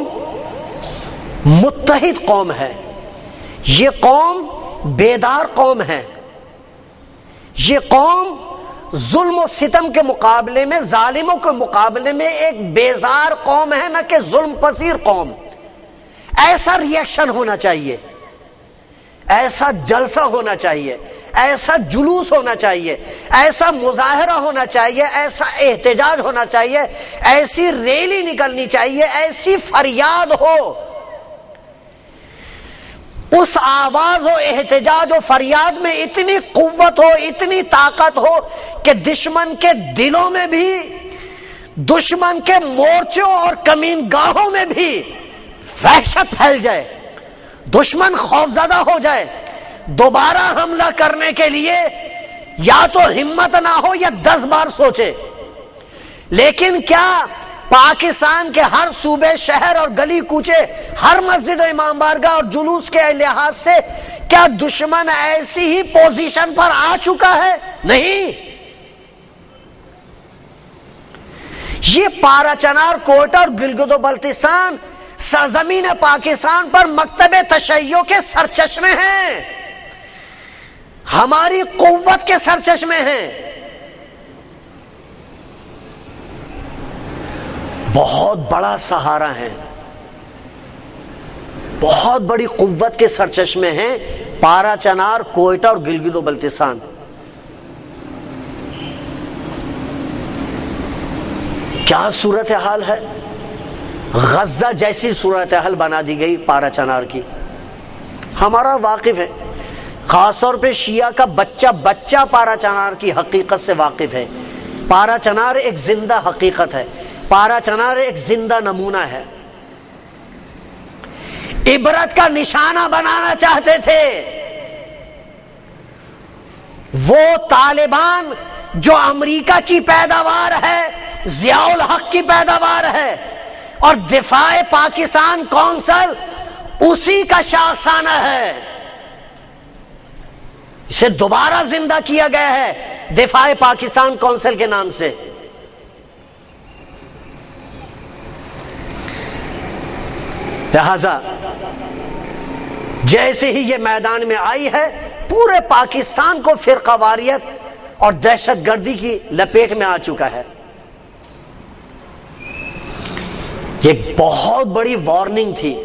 متحد قوم ہے، یہ قوم بیدار قوم ہے، یہ قوم ظلم و ستم کے مقابلے میں، ظالموں کے مقابلے میں ایک بیزار قوم ہے، نہ کہ ظلم پذیر قوم۔ ایسا ریئیکشن ہونا چاہیے، ایسا جلسہ ہونا چاہیے، ایسا جلوس ہونا چاہیے، ایسا مظاہرہ ہونا چاہیے، ایسا احتجاج ہونا چاہیے، ایسی ریلی نکلنی چاہیے، ایسی فریاد ہو، اس آواز و احتجاج و فریاد میں اتنی قوت ہو، اتنی طاقت ہو کہ دشمن کے دلوں میں بھی، دشمن کے مورچوں اور کمین گاہوں میں بھی وحشت پھیل جائے، دشمن خوفزدہ ہو جائے، دوبارہ حملہ کرنے کے لیے یا تو ہمت نہ ہو یا 10 بار سوچے۔ لیکن کیا پاکستان کے ہر صوبے، شہر اور گلی کوچے، ہر مسجد و امام بارگاہ اور جلوس کے لحاظ سے کیا دشمن ایسی ہی پوزیشن پر آ چکا ہے؟ نہیں۔ یہ پارا چنار، کوئٹہ اور گلگت و بلتستان سرزمین پاکستان پر مکتب تشیع کے سرچشمے ہیں، ہماری قوت کے سرچشمے ہیں، بہت بڑا سہارا ہے، بہت بڑی قوت کے سرچشمے ہیں پارا چنار، کوئٹہ اور گلگت و بلتستان۔ کیا صورتحال ہے؟ غزہ جیسی صورتحال بنا دی گئی پارا چنار کی۔ ہمارا واقف ہے، خاص طور پہ شیعہ کا بچہ پارا چنار کی حقیقت سے واقف ہے۔ پارا چنار ایک زندہ حقیقت ہے، پارا چنار ایک زندہ نمونہ ہے۔ عبرت کا نشانہ بنانا چاہتے تھے. وہ طالبان جو امریکہ کی پیداوار ہے، ضیاء الحق کی پیداوار ہے، اور دفاع پاکستان کونسل اسی کا شاخسانہ ہے. اسے دوبارہ زندہ کیا گیا ہے دفاع پاکستان کونسل کے نام سے. لہذا جیسے ہی یہ میدان میں آئی ہے، پورے پاکستان کو فرقہ واریت اور دہشت گردی کی لپیٹ میں آ چکا ہے. یہ بہت بڑی وارننگ تھی.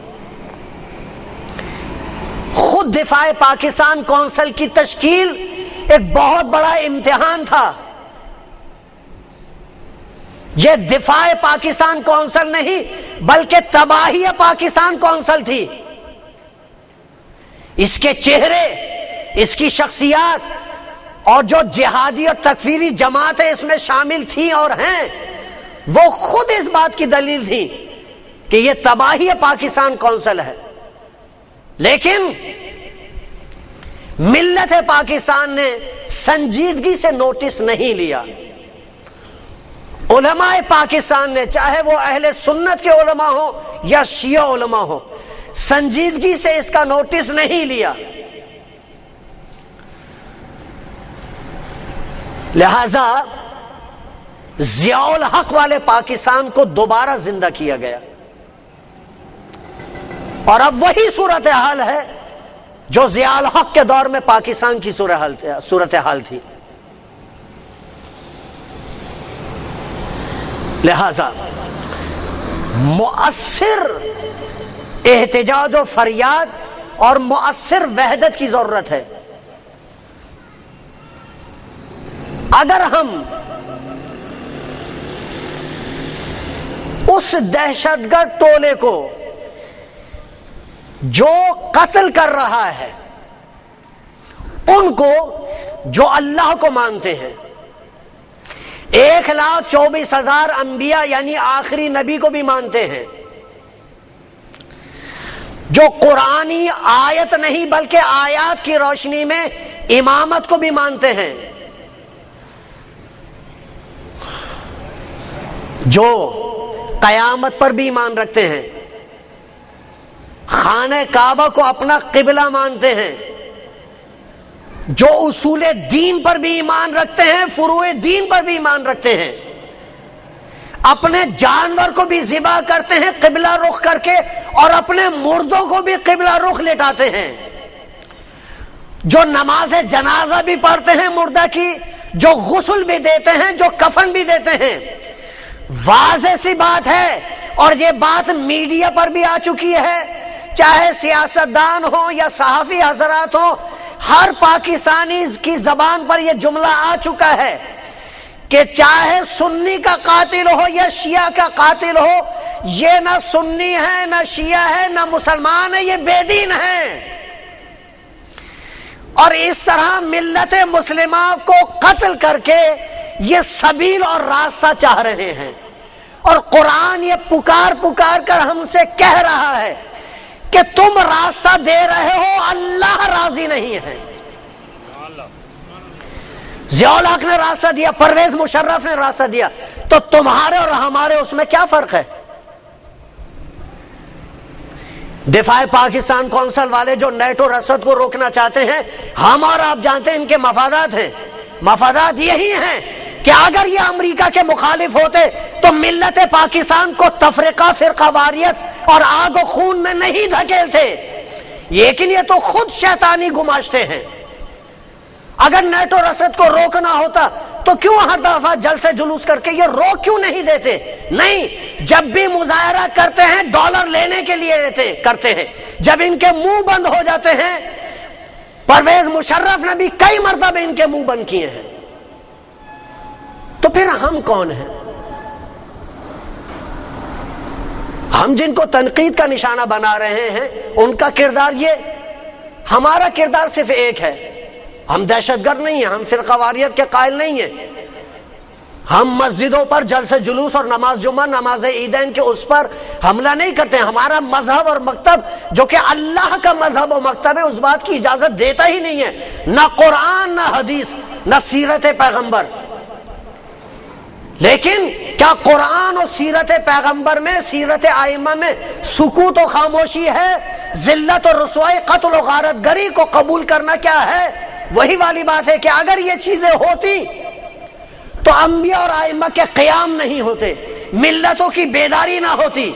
خود دفاع پاکستان کونسل کی تشکیل ایک بہت بڑا امتحان تھا. یہ دفاع پاکستان کونسل نہیں بلکہ تباہی پاکستان کونسل تھی. اس کے چہرے، اس کی شخصیات اور جو جہادی اور تکفیری جماعتیں اس میں شامل تھیں اور ہیں، وہ خود اس بات کی دلیل تھی کہ یہ تباہی پاکستان کونسل ہے. لیکن ملت پاکستان نے سنجیدگی سے نوٹس نہیں لیا. علماء پاکستان نے، چاہے وہ اہل سنت کے علماء ہو یا شیعہ علماء ہو، سنجیدگی سے اس کا نوٹس نہیں لیا. لہذا ضیاء الحق والے پاکستان کو دوبارہ زندہ کیا گیا، اور اب وہی صورتحال ہے جو ضیاء الحق کے دور میں پاکستان کی صورتحال تھی. لہذا مؤثر احتجاج و فریاد اور مؤثر وحدت کی ضرورت ہے. اگر ہم اس دہشت گرد ٹولے کو جو قتل کر رہا ہے، ان کو جو اللہ کو مانتے ہیں، 1,24,000 انبیاء یعنی آخری نبی کو بھی مانتے ہیں، جو قرآنی آیت نہیں بلکہ آیات کی روشنی میں امامت کو بھی مانتے ہیں، جو قیامت پر بھی ایمان رکھتے ہیں، خانہ کعبہ کو اپنا قبلہ مانتے ہیں، جو اصول دین پر بھی ایمان رکھتے ہیں، فروع دین پر بھی ایمان رکھتے ہیں، اپنے جانور کو بھی ذبح کرتے ہیں قبلہ رخ کر کے، اور اپنے مردوں کو بھی قبلہ رخ لٹاتے ہیں، جو نماز جنازہ بھی پڑھتے ہیں مردہ کی، جو غسل بھی دیتے ہیں، جو کفن بھی دیتے ہیں. واضح سی بات ہے، اور یہ بات میڈیا پر بھی آ چکی ہے، چاہے سیاستدان ہو یا صحافی حضرات ہو، ہر پاکستانی کی زبان پر یہ جملہ آ چکا ہے کہ چاہے سنی کا قاتل ہو یا شیعہ کا قاتل ہو، یہ نہ سنی ہے نہ شیعہ ہے نہ مسلمان ہے، یہ بے دین ہے. اور اس طرح ملت مسلمہ کو قتل کر کے یہ سبیل اور راستہ چاہ رہے ہیں. اور قرآن یہ پکار پکار کر ہم سے کہہ رہا ہے کہ تم راستہ دے رہے ہو، اللہ راضی نہیں ہے. ضیاء الحق نے راستہ دیا، پرویز مشرف نے راستہ دیا، تو تمہارے اور ہمارے اس میں کیا فرق ہے؟ دفاع پاکستان کونسل والے جو نیٹو رسد کو روکنا چاہتے ہیں، ہم اور آپ جانتے ہیں ان کے مفادات ہیں. مفادات یہی ہیں کہ اگر یہ امریکہ کے مخالف ہوتے تو ملت پاکستان کو تفرقہ، فرقہ واریت اور آگ و خون میں نہیں دھکیلتے. لیکن یہ تو خود شیطانی گماشتے ہیں. اگر نیٹو رسد کو روکنا ہوتا تو کیوں ہر دفعہ جلسے جلوس کر کے یہ روک کیوں نہیں دیتے؟ نہیں، جب بھی مظاہرہ کرتے ہیں ڈالر لینے کے لیے کرتے ہیں. جب ان کے منہ بند ہو جاتے ہیں، پرویز مشرف نے بھی کئی مرتبہ ان کے منہ بند کیے ہیں، تو پھر ہم کون ہیں؟ ہم جن کو تنقید کا نشانہ بنا رہے ہیں ان کا کردار یہ، ہمارا کردار صرف ایک ہے. ہم دہشت گرد نہیں ہیں، ہم فرقہ واریت کے قائل نہیں ہیں. ہم مسجدوں پر جلسے جلوس اور نماز جمعہ نماز عیدین کے اس پر حملہ نہیں کرتے. ہمارا مذہب اور مکتب جو کہ اللہ کا مذہب و مکتب ہے اس بات کی اجازت دیتا ہی نہیں ہے. نہ قرآن نہ حدیث نہ سیرت پیغمبر. لیکن کیا قرآن اور سیرت پیغمبر میں سیرت ائمہ میں سکوت و خاموشی ہے؟ ذلت اور رسوائی قتل و غارت گری کو قبول کرنا کیا ہے؟ وہی والی بات ہے کہ اگر یہ چیزیں ہوتی تو انبیاء اور ائمہ کے قیام نہیں ہوتے, ملتوں کی بیداری نہ ہوتی.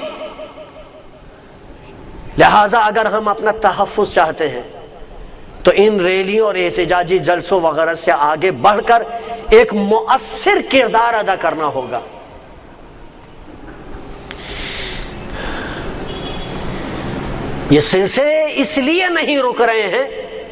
لہذا اگر ہم اپنا تحفظ چاہتے ہیں تو ان ریلیوں اور احتجاجی جلسوں وغیرہ سے آگے بڑھ کر ایک مؤثر کردار ادا کرنا ہوگا. یہ سلسلے اس لیے نہیں رک رہے ہیں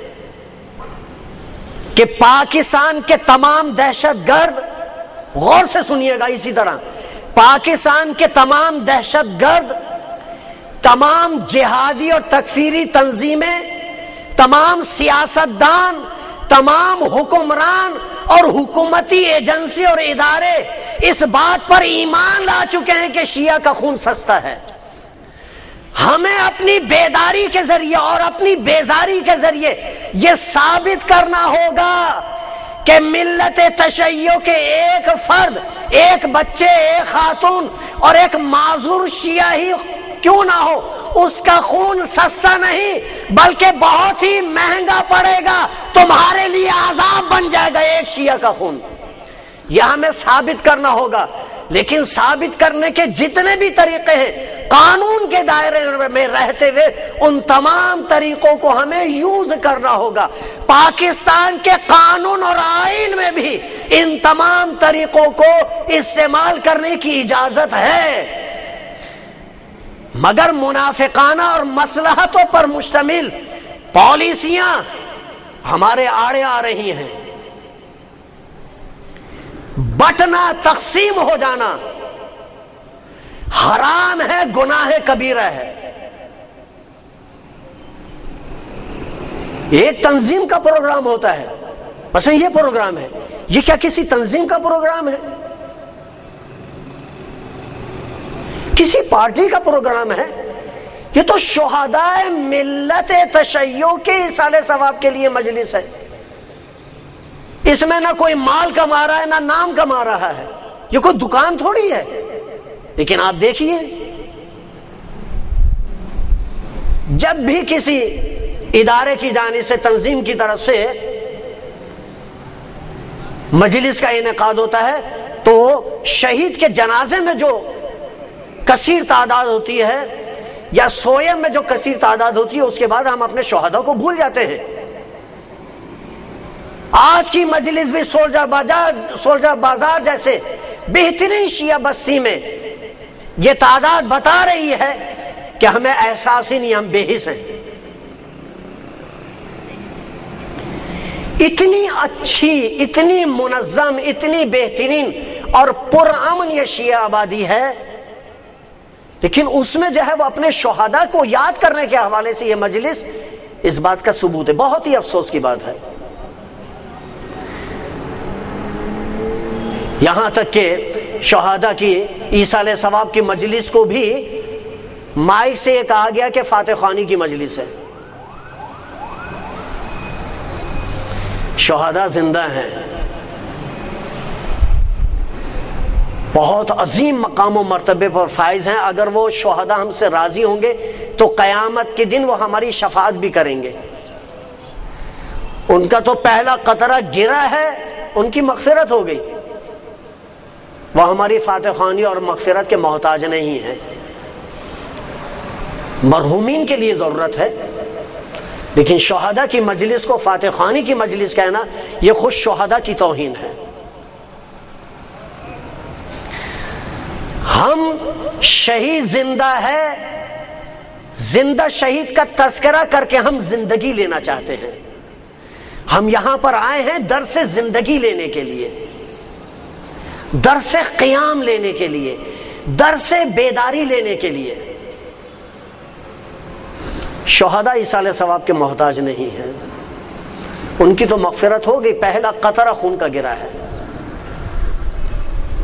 کہ پاکستان کے تمام دہشت گرد, غور سے سنیے گا اسی طرح, پاکستان کے تمام دہشت گرد, تمام جہادی اور تکفیری تنظیمیں, تمام سیاستدان, تمام حکمران اور حکومتی ایجنسی اور ادارے اس بات پر ایمان لا چکے ہیں کہ شیعہ کا خون سستا ہے. ہمیں اپنی بیداری کے ذریعے اور اپنی بیزاری کے ذریعے یہ ثابت کرنا ہوگا کہ ملت تشیع کے ایک فرد, ایک بچے, ایک خاتون اور ایک معذور شیعہ ہی کیوں نہ ہو, اس کا خون سستا نہیں بلکہ بہت ہی مہنگا پڑے گا, تمہارے لیے عذاب بن جائے گا ایک شیعہ کا خون. یہ ہمیں ثابت کرنا ہوگا. لیکن ثابت کرنے کے جتنے بھی طریقے ہیں قانون کے دائرے میں رہتے ہوئے ان تمام طریقوں کو ہمیں یوز کرنا ہوگا. پاکستان کے قانون اور آئین میں بھی ان تمام طریقوں کو استعمال کرنے کی اجازت ہے, مگر منافقانہ اور مصلحتوں پر مشتمل پالیسیاں ہمارے آڑے آ رہی ہیں. بٹنا, تقسیم ہو جانا حرام ہے, گناہ کبیرہ ہے. ایک تنظیم کا پروگرام ہوتا ہے, مثلا یہ پروگرام ہے, یہ کیا کسی تنظیم کا پروگرام ہے؟ کسی پارٹی کا پروگرام ہے؟ یہ تو شہداء ملت تشیع کے ایصال ثواب کے لیے مجلس ہے. اس میں نہ کوئی مال کما رہا ہے نہ نام کما رہا ہے, یہ کوئی دکان تھوڑی ہے. لیکن آپ دیکھیے جب بھی کسی ادارے کی جانب سے, تنظیم کی طرف سے مجلس کا انعقاد ہوتا ہے تو شہید کے جنازے میں جو کثیر تعداد ہوتی ہے یا سوئے میں جو کثیر تعداد ہوتی ہے اس کے بعد ہم اپنے شہداء کو بھول جاتے ہیں. آج کی مجلس بھی سولجر بازار جیسے بہترین شیعہ بستی میں یہ تعداد بتا رہی ہے کہ ہمیں احساس ہی نہیں, ہم بے حس ہیں. اتنی اچھی, اتنی منظم, اتنی بہترین اور پرامن یہ شیعہ آبادی ہے, لیکن اس میں جو ہے وہ اپنے شہداء کو یاد کرنے کے حوالے سے یہ مجلس اس بات کا ثبوت ہے. بہت ہی افسوس کی بات ہے. یہاں تک کہ شہداء کی ایصال ثواب کی مجلس کو بھی مائک سے یہ کہا گیا کہ فاتح خوانی کی مجلس ہے. شہداء زندہ ہیں, بہت عظیم مقام و مرتبے پر فائز ہیں. اگر وہ شہداء ہم سے راضی ہوں گے تو قیامت کے دن وہ ہماری شفاعت بھی کریں گے. ان کا تو پہلا قطرہ گرا ہے, ان کی مغفرت ہو گئی. وہ ہماری فاتح خوانی اور مغفرت کے محتاج نہیں ہیں. مرحومین کے لیے ضرورت ہے, لیکن شہداء کی مجلس کو فاتح خوانی کی مجلس کہنا یہ خود شہداء کی توہین ہے. ہم شہید زندہ ہے, زندہ شہید کا تذکرہ کر کے ہم زندگی لینا چاہتے ہیں. ہم یہاں پر آئے ہیں درس زندگی لینے کے لیے, درس قیام لینے کے لیے, درس بیداری لینے کے لیے. شہداء ایصال ثواب کے محتاج نہیں ہیں, ان کی تو مغفرت ہو گئی, پہلا قطرہ خون کا گرا ہے.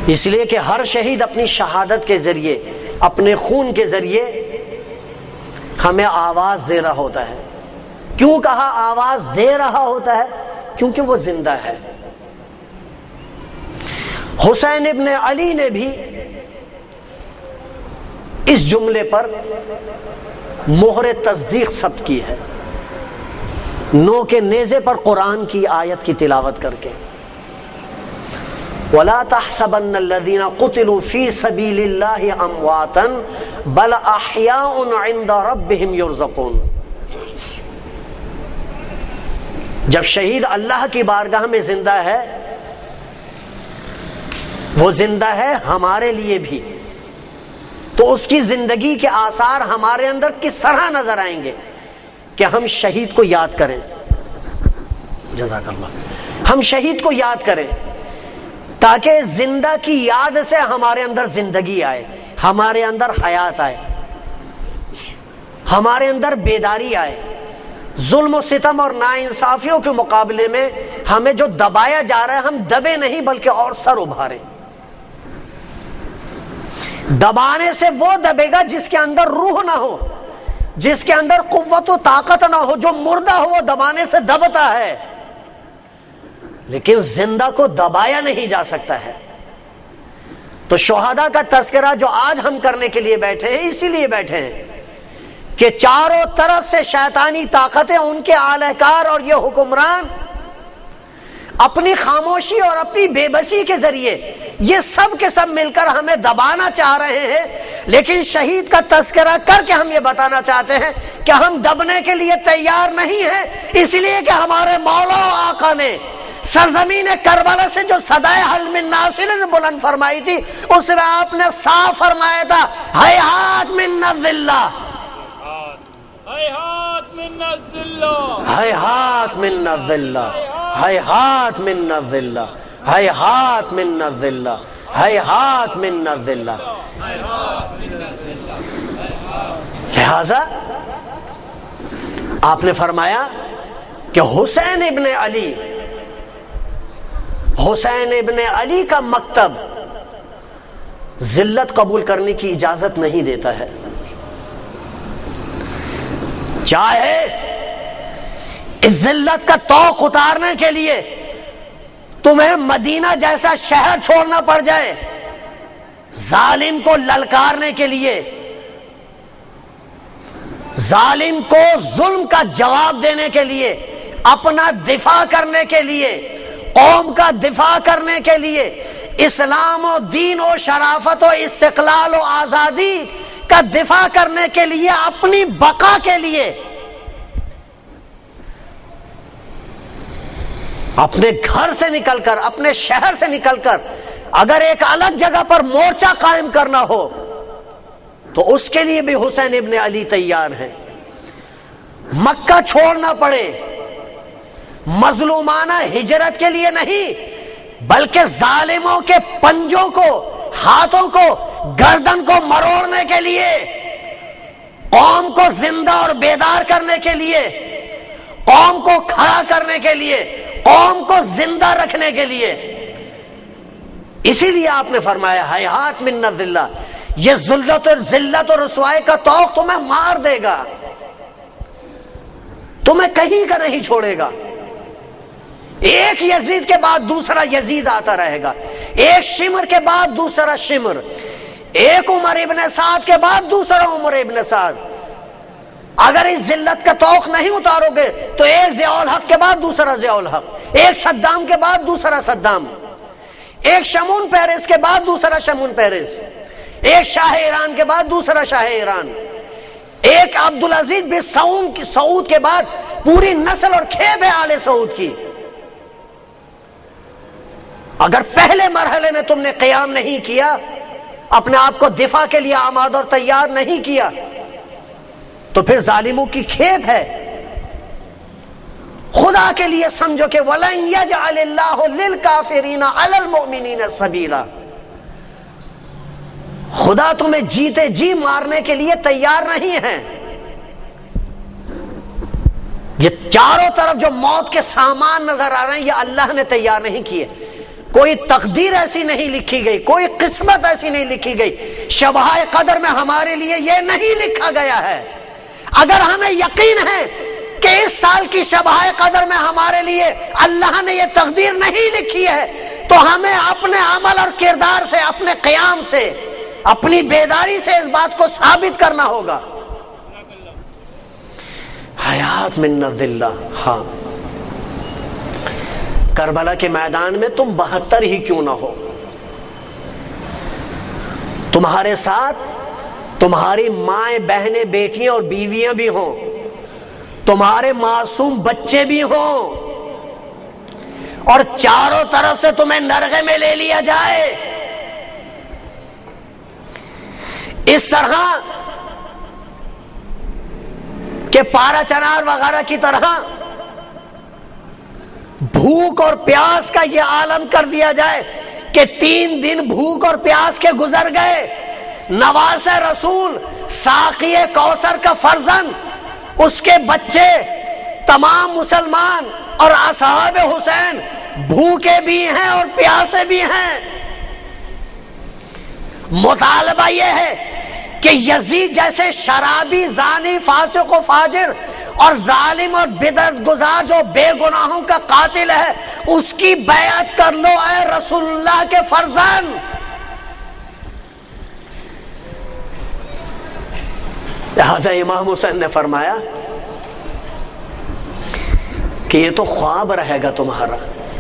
اس لیے کہ ہر شہید اپنی شہادت کے ذریعے، اپنے خون کے ذریعے ہمیں آواز دے رہا ہوتا ہے۔ کیوں کہا آواز دے رہا ہوتا ہے؟ کیونکہ وہ زندہ ہے۔ حسین ابن علی نے بھی اس جملے پر مہر تصدیق ثبت کی ہے، نو کے نیزے پر قرآن کی آیت کی تلاوت کر کے، وَلَا تَحْسَبَنَّ الَّذِينَ قُتِلُوا فِي سَبِيلِ اللَّهِ أَمْوَاتًا بَلْ أَحْيَاءٌ عِنْدَ رَبِّهِمْ يُرْزَقُونَ۔ جب شہید اللہ کی بارگاہ میں زندہ ہے، وہ زندہ ہے ہمارے لیے بھی، تو اس کی زندگی کے آثار ہمارے اندر کس طرح نظر آئیں گے کہ ہم شہید کو یاد کریں۔ جزاک اللہ۔ ہم شہید کو یاد کریں تاکہ زندہ کی یاد سے ہمارے اندر زندگی آئے، ہمارے اندر حیات آئے، ہمارے اندر بیداری آئے۔ ظلم و ستم اور ناانصافیوں کے مقابلے میں ہمیں جو دبایا جا رہا ہے، ہم دبے نہیں بلکہ اور سر ابھارے۔ دبانے سے وہ دبے گا جس کے اندر روح نہ ہو، جس کے اندر قوت و طاقت نہ ہو، جو مردہ ہو وہ دبانے سے دبتا ہے، لیکن زندہ کو دبایا نہیں جا سکتا ہے۔ تو شہداء کا تذکرہ جو آج ہم کرنے کے لیے بیٹھے ہیں، اسی لیے بیٹھے ہیں کہ چاروں طرف سے شیطانی طاقتیں، ان کے اہلکار اور یہ حکمران اپنی خاموشی اور اپنی بے بسی کے ذریعے یہ سب کے سب مل کر ہمیں دبانا چاہ رہے ہیں، لیکن شہید کا تذکرہ کر کے ہم یہ بتانا چاہتے ہیں کہ ہم دبنے کے لیے تیار نہیں ہیں، اس لیے کہ ہمارے مولا و آقا نے سرزمین کربلا سے جو صدائے حل من ناصر بلند فرمائی تھی، اس میں آپ نے صاف فرمایا تھا، ہیہات من الذلہ، ہیہات من الذلہ، ہیہات من الذلہ، ہیہات من الذلہ، ہیہات من الذلہ، ہیہات من الذلہ۔ لہذا آپ نے فرمایا کہ حسین ابن علی کا مکتب ذلت قبول کرنے کی اجازت نہیں دیتا ہے۔ چاہے اس ذلت کا توق اتارنے کے لیے تمہیں مدینہ جیسا شہر چھوڑنا پڑ جائے، ظالم کو للکارنے کے لیے، ظالم کو ظلم کا جواب دینے کے لیے، اپنا دفاع کرنے کے لیے، قوم کا دفاع کرنے کے لیے، اسلام و دین و شرافت و استقلال و آزادی کا دفاع کرنے کے لیے، اپنی بقا کے لیے اپنے گھر سے نکل کر، اپنے شہر سے نکل کر اگر ایک الگ جگہ پر مورچہ قائم کرنا ہو تو اس کے لیے بھی حسین ابن علی تیار ہیں۔ مکہ چھوڑنا پڑے، مظلومانہ ہجرت کے لیے نہیں، بلکہ ظالموں کے پنجوں کو، ہاتھوں کو، گردن کو مروڑنے کے لیے، قوم کو زندہ اور بیدار کرنے کے لیے، قوم کو کھڑا کرنے کے لیے، قوم کو زندہ رکھنے کے لیے۔ اسی لیے آپ نے فرمایا ہیہات من الذلہ، یہ ذلت اور رسوائی کا طوق تمہیں مار دے گا، تمہیں کہیں کا نہیں چھوڑے گا۔ ایک یزید کے بعد دوسرا یزید آتا رہے گا، ایک شمر کے بعد دوسرا شمر، ایک عمر ابن سعد کے بعد دوسرا عمر ابن سعد۔ اگر اس ذلت کا توق نہیں اتارو گے تو ایک ضیاء الحق کے بعد دوسرا ضیاء الحق، ایک صدام کے بعد دوسرا صدام، ایک شمون پیرس کے بعد دوسرا شمون پیرس، ایک شاہ ایران کے بعد دوسرا شاہ ایران، ایک عبدالعزیز بن سعود کے بعد پوری نسل اور کھیپ ہے آل سعود کی۔ اگر پہلے مرحلے میں تم نے قیام نہیں کیا، اپنے آپ کو دفاع کے لیے آمادہ اور تیار نہیں کیا، تو پھر ظالموں کی کھیپ ہے۔ خدا کے لیے سمجھو کہ وَلَن يَجْعَلِ اللَّهُ لِلْكَافِرِينَ عَلَى الْمُؤْمِنِينَ سَبِيلًا، خدا تمہیں جیتے جی مارنے کے لیے تیار نہیں ہے۔ یہ چاروں طرف جو موت کے سامان نظر آ رہے ہیں، یہ اللہ نے تیار نہیں کیے۔ کوئی تقدیر ایسی نہیں لکھی گئی، کوئی قسمت ایسی نہیں لکھی گئی، شبہ قدر میں ہمارے لیے یہ نہیں لکھا گیا ہے۔ اگر ہمیں یقین ہے کہ اس سال کی شبہ قدر میں ہمارے لیے اللہ نے یہ تقدیر نہیں لکھی ہے، تو ہمیں اپنے عمل اور کردار سے، اپنے قیام سے، اپنی بیداری سے اس بات کو ثابت کرنا ہوگا۔ حیات من الذلہ، ہاں کربلا کے میدان میں تم 72 ہی کیوں نہ ہو، تمہارے ساتھ تمہاری مائیں، بہنیں، بیٹیاں اور بیویاں بھی ہوں، تمہارے معصوم بچے بھی ہوں، اور چاروں طرف سے تمہیں نرغے میں لے لیا جائے۔ اس طرح کہ پارا چنار وغیرہ کی طرح بھوک اور پیاس کا یہ عالم کر دیا جائے کہ 3 دن بھوک اور پیاس کے گزر گئے، نواز رسول، ساقی کوثر کا فرزند، اس کے بچے، تمام مسلمان اور اصحاب حسین بھوکے بھی ہیں اور پیاسے بھی ہیں۔ مطالبہ یہ ہے کہ یزید جیسے شرابی، زانی، فاسق و فاجر اور ظالم اور بدعت گزار جو بے گناہوں کا قاتل ہے، اس کی بیعت کر لو اے رسول اللہ کے فرزند۔ لہذا امام حسین نے فرمایا کہ یہ تو خواب رہے گا تمہارا۔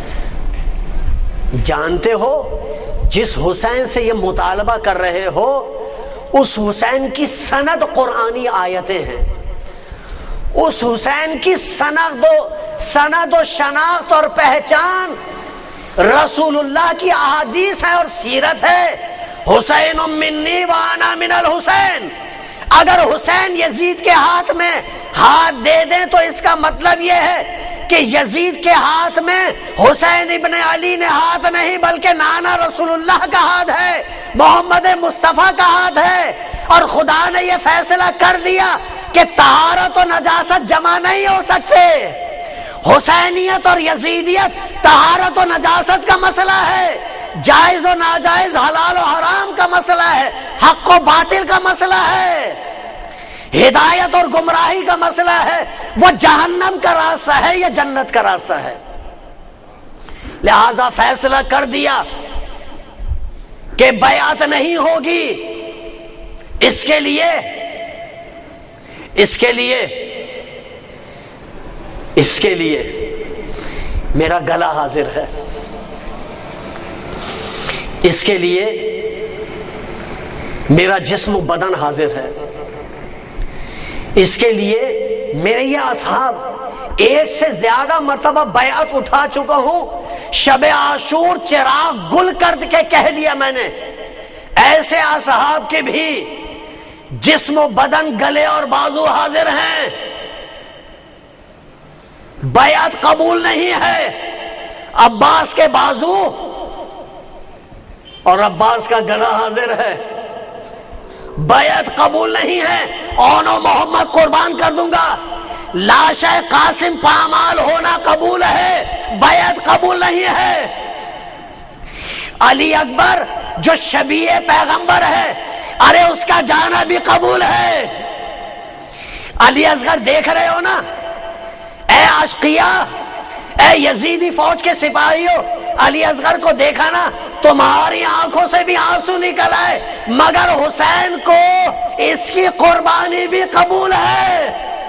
جانتے ہو جس حسین سے یہ مطالبہ کر رہے ہو، اس حسین کی سند قرآنی آیتیں ہیں، اس حسین کی سند و شناخت اور پہچان رسول اللہ کی احادیث ہے اور سیرت ہے۔ حسین منی وانا من الحسین۔ اگر حسین یزید کے ہاتھ میں ہاتھ دے دیں تو اس کا مطلب یہ ہے کہ یزید کے ہاتھ میں حسین ابن علی نے ہاتھ نہیں بلکہ نانا رسول اللہ کا ہاتھ ہے، محمد مصطفیٰ کا ہاتھ ہے، اور خدا نے یہ فیصلہ کر دیا کہ طہارت و نجاست جمع نہیں ہو سکتے۔ حسینیت اور یزیدیت طہارت و نجاست کا مسئلہ ہے، جائز و ناجائز، حلال و حرام کا مسئلہ ہے، حق و باطل کا مسئلہ ہے، ہدایت اور گمراہی کا مسئلہ ہے، وہ جہنم کا راستہ ہے یا جنت کا راستہ ہے۔ لہذا فیصلہ کر دیا کہ بیعت نہیں ہوگی۔ اس کے لیے میرا گلا حاضر ہے، اس کے لیے میرا جسم و بدن حاضر ہے، اس کے لیے میرے یہ اصحاب 1 سے زیادہ مرتبہ بیعت اٹھا چکا ہوں۔ شب عاشور چراغ گل کر کے کہہ دیا میں نے، ایسے اصحاب کے بھی جسم و بدن، گلے اور بازو حاضر ہیں، بیعت قبول نہیں ہے۔ عباس کے بازو اور عباس کا گلا حاضر ہے، بیعت قبول نہیں ہے۔ اون و محمد قربان کر دوں گا، لاش قاسم پامال ہونا قبول ہے، بیعت قبول نہیں ہے۔ علی اکبر جو شبیہ پیغمبر ہے، ارے اس کا جانا بھی قبول ہے۔ علی اصغر دیکھ رہے ہو نا، اے اشقیاء، اے یزیدی فوج کے سپاہیوں، علی اصغر کو دیکھا نا، تمہاری آنکھوں سے بھی آنسو نکل آئے، مگر حسین کو اس کی قربانی بھی قبول ہے،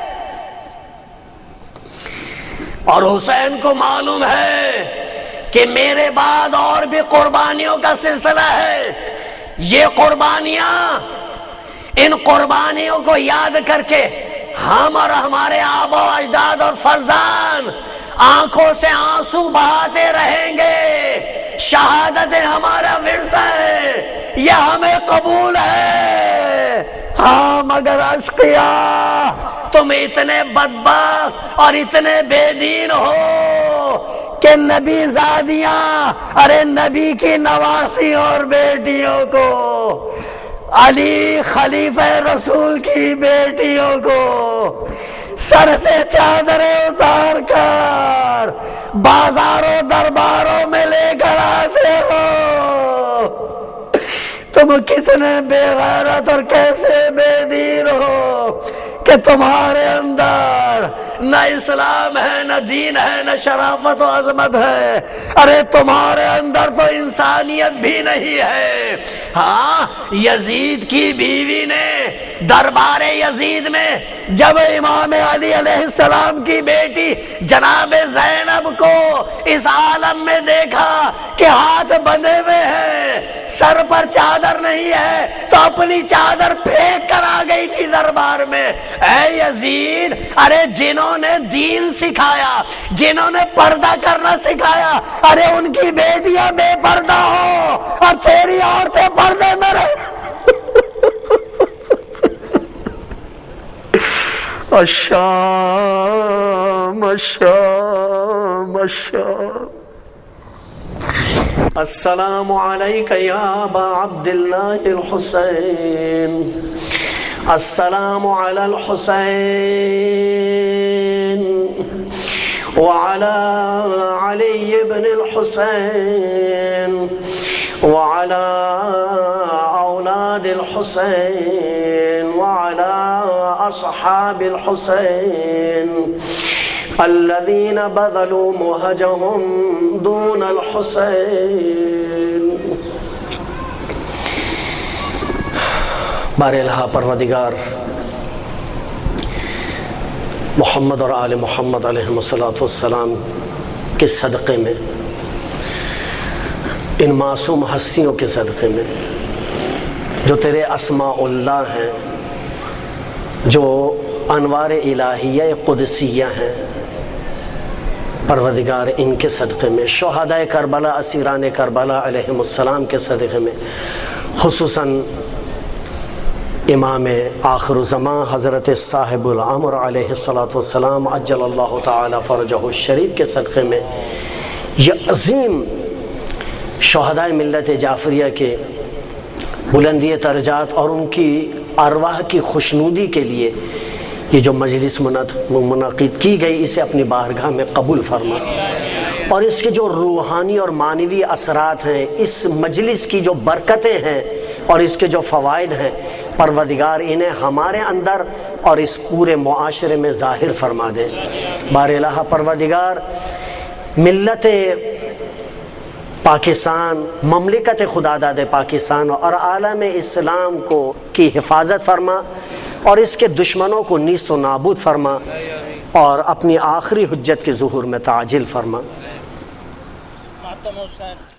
اور حسین کو معلوم ہے کہ میرے بعد اور بھی قربانیوں کا سلسلہ ہے۔ یہ قربانیاں، ان قربانیوں کو یاد کر کے ہم اور ہمارے آبا و اجداد اور فرزان آنکھوں سے آنسو بہاتے رہیں گے۔ شہادت ہمارا ورثہ ہے، یہ ہمیں قبول ہے۔ ہاں مگر اشقیاء، تم اتنے بدبخت اور اتنے بے دین ہو کہ نبی زادیاں، ارے نبی کی نواسی اور بیٹیوں کو، علی خلیفہ رسول کی بیٹیوں کو سر سے چادریں اتار کر بازاروں درباروں میں لے کر آتے تم کتنے بے غیرت اور کیسے بے دین ہو کہ تمہارے اندر نہ اسلام ہے، نہ دین ہے، نہ شرافت و عظمت ہے۔ ارے تمہارے اندر تو انسانیت بھی نہیں ہے۔ ہاں، یزید کی بیوی نے دربار یزید میں جب امام علی علیہ السلام کی بیٹی جناب زینب کو اس عالم میں دیکھا کہ ہاتھ بندھے ہوئے ہیں، سر پر چادر نہیں ہے، تو اپنی چادر پھینک کر آ گئی تھی دربار میں۔ اے یزید، ارے جنہوں نے دین سکھایا، جنہوں نے پردہ کرنا سکھایا، ارے ان کی بیٹیاں بے پردہ ہو اور تیری عورتیں پردے میں رہے۔ الشام الشام الشام۔ السلام علیک یا ابا عبداللہ الحسین، السلام علی الحسین وعلى علي بن الحسين وعلى أولاد الحسين وعلى أصحاب الحسين الذين بذلوا مهجهم دون الحسين۔ بار الہ پروردگار محمد اور آل محمد علیہ السلام کے صدقے میں، ان معصوم ہستیوں کے صدقے میں جو تیرے اسماء اللہ ہیں، جو انوار الہیہ قدسیہ ہیں، پروردگار ان کے صدقے میں، شہداء کربلا، اسیران کربلا علیہم السلام کے صدقے میں، خصوصاً امام آخر الزمان حضرت صاحب العمر علیہ السلام عجل اللہ تعالی فرجہ الشریف کے صدقے میں، یہ عظیم شہداء ملت جعفریہ کے بلندی درجات اور ان کی ارواح کی خوشنودی کے لیے یہ جو مجلس منعقد کی گئی، اسے اپنی بارگاہ میں قبول فرما، اور اس کے جو روحانی اور معنوی اثرات ہیں، اس مجلس کی جو برکتیں ہیں اور اس کے جو فوائد ہیں، پروردگار انہیں ہمارے اندر اور اس پورے معاشرے میں ظاہر فرما دے۔ بار الہ پروردگار ملت پاکستان، مملکت خداداد پاکستان اور عالم اسلام کو کی حفاظت فرما، اور اس کے دشمنوں کو نیست و نابود فرما، اور اپنی آخری حجت کے ظہور میں تعجل فرما۔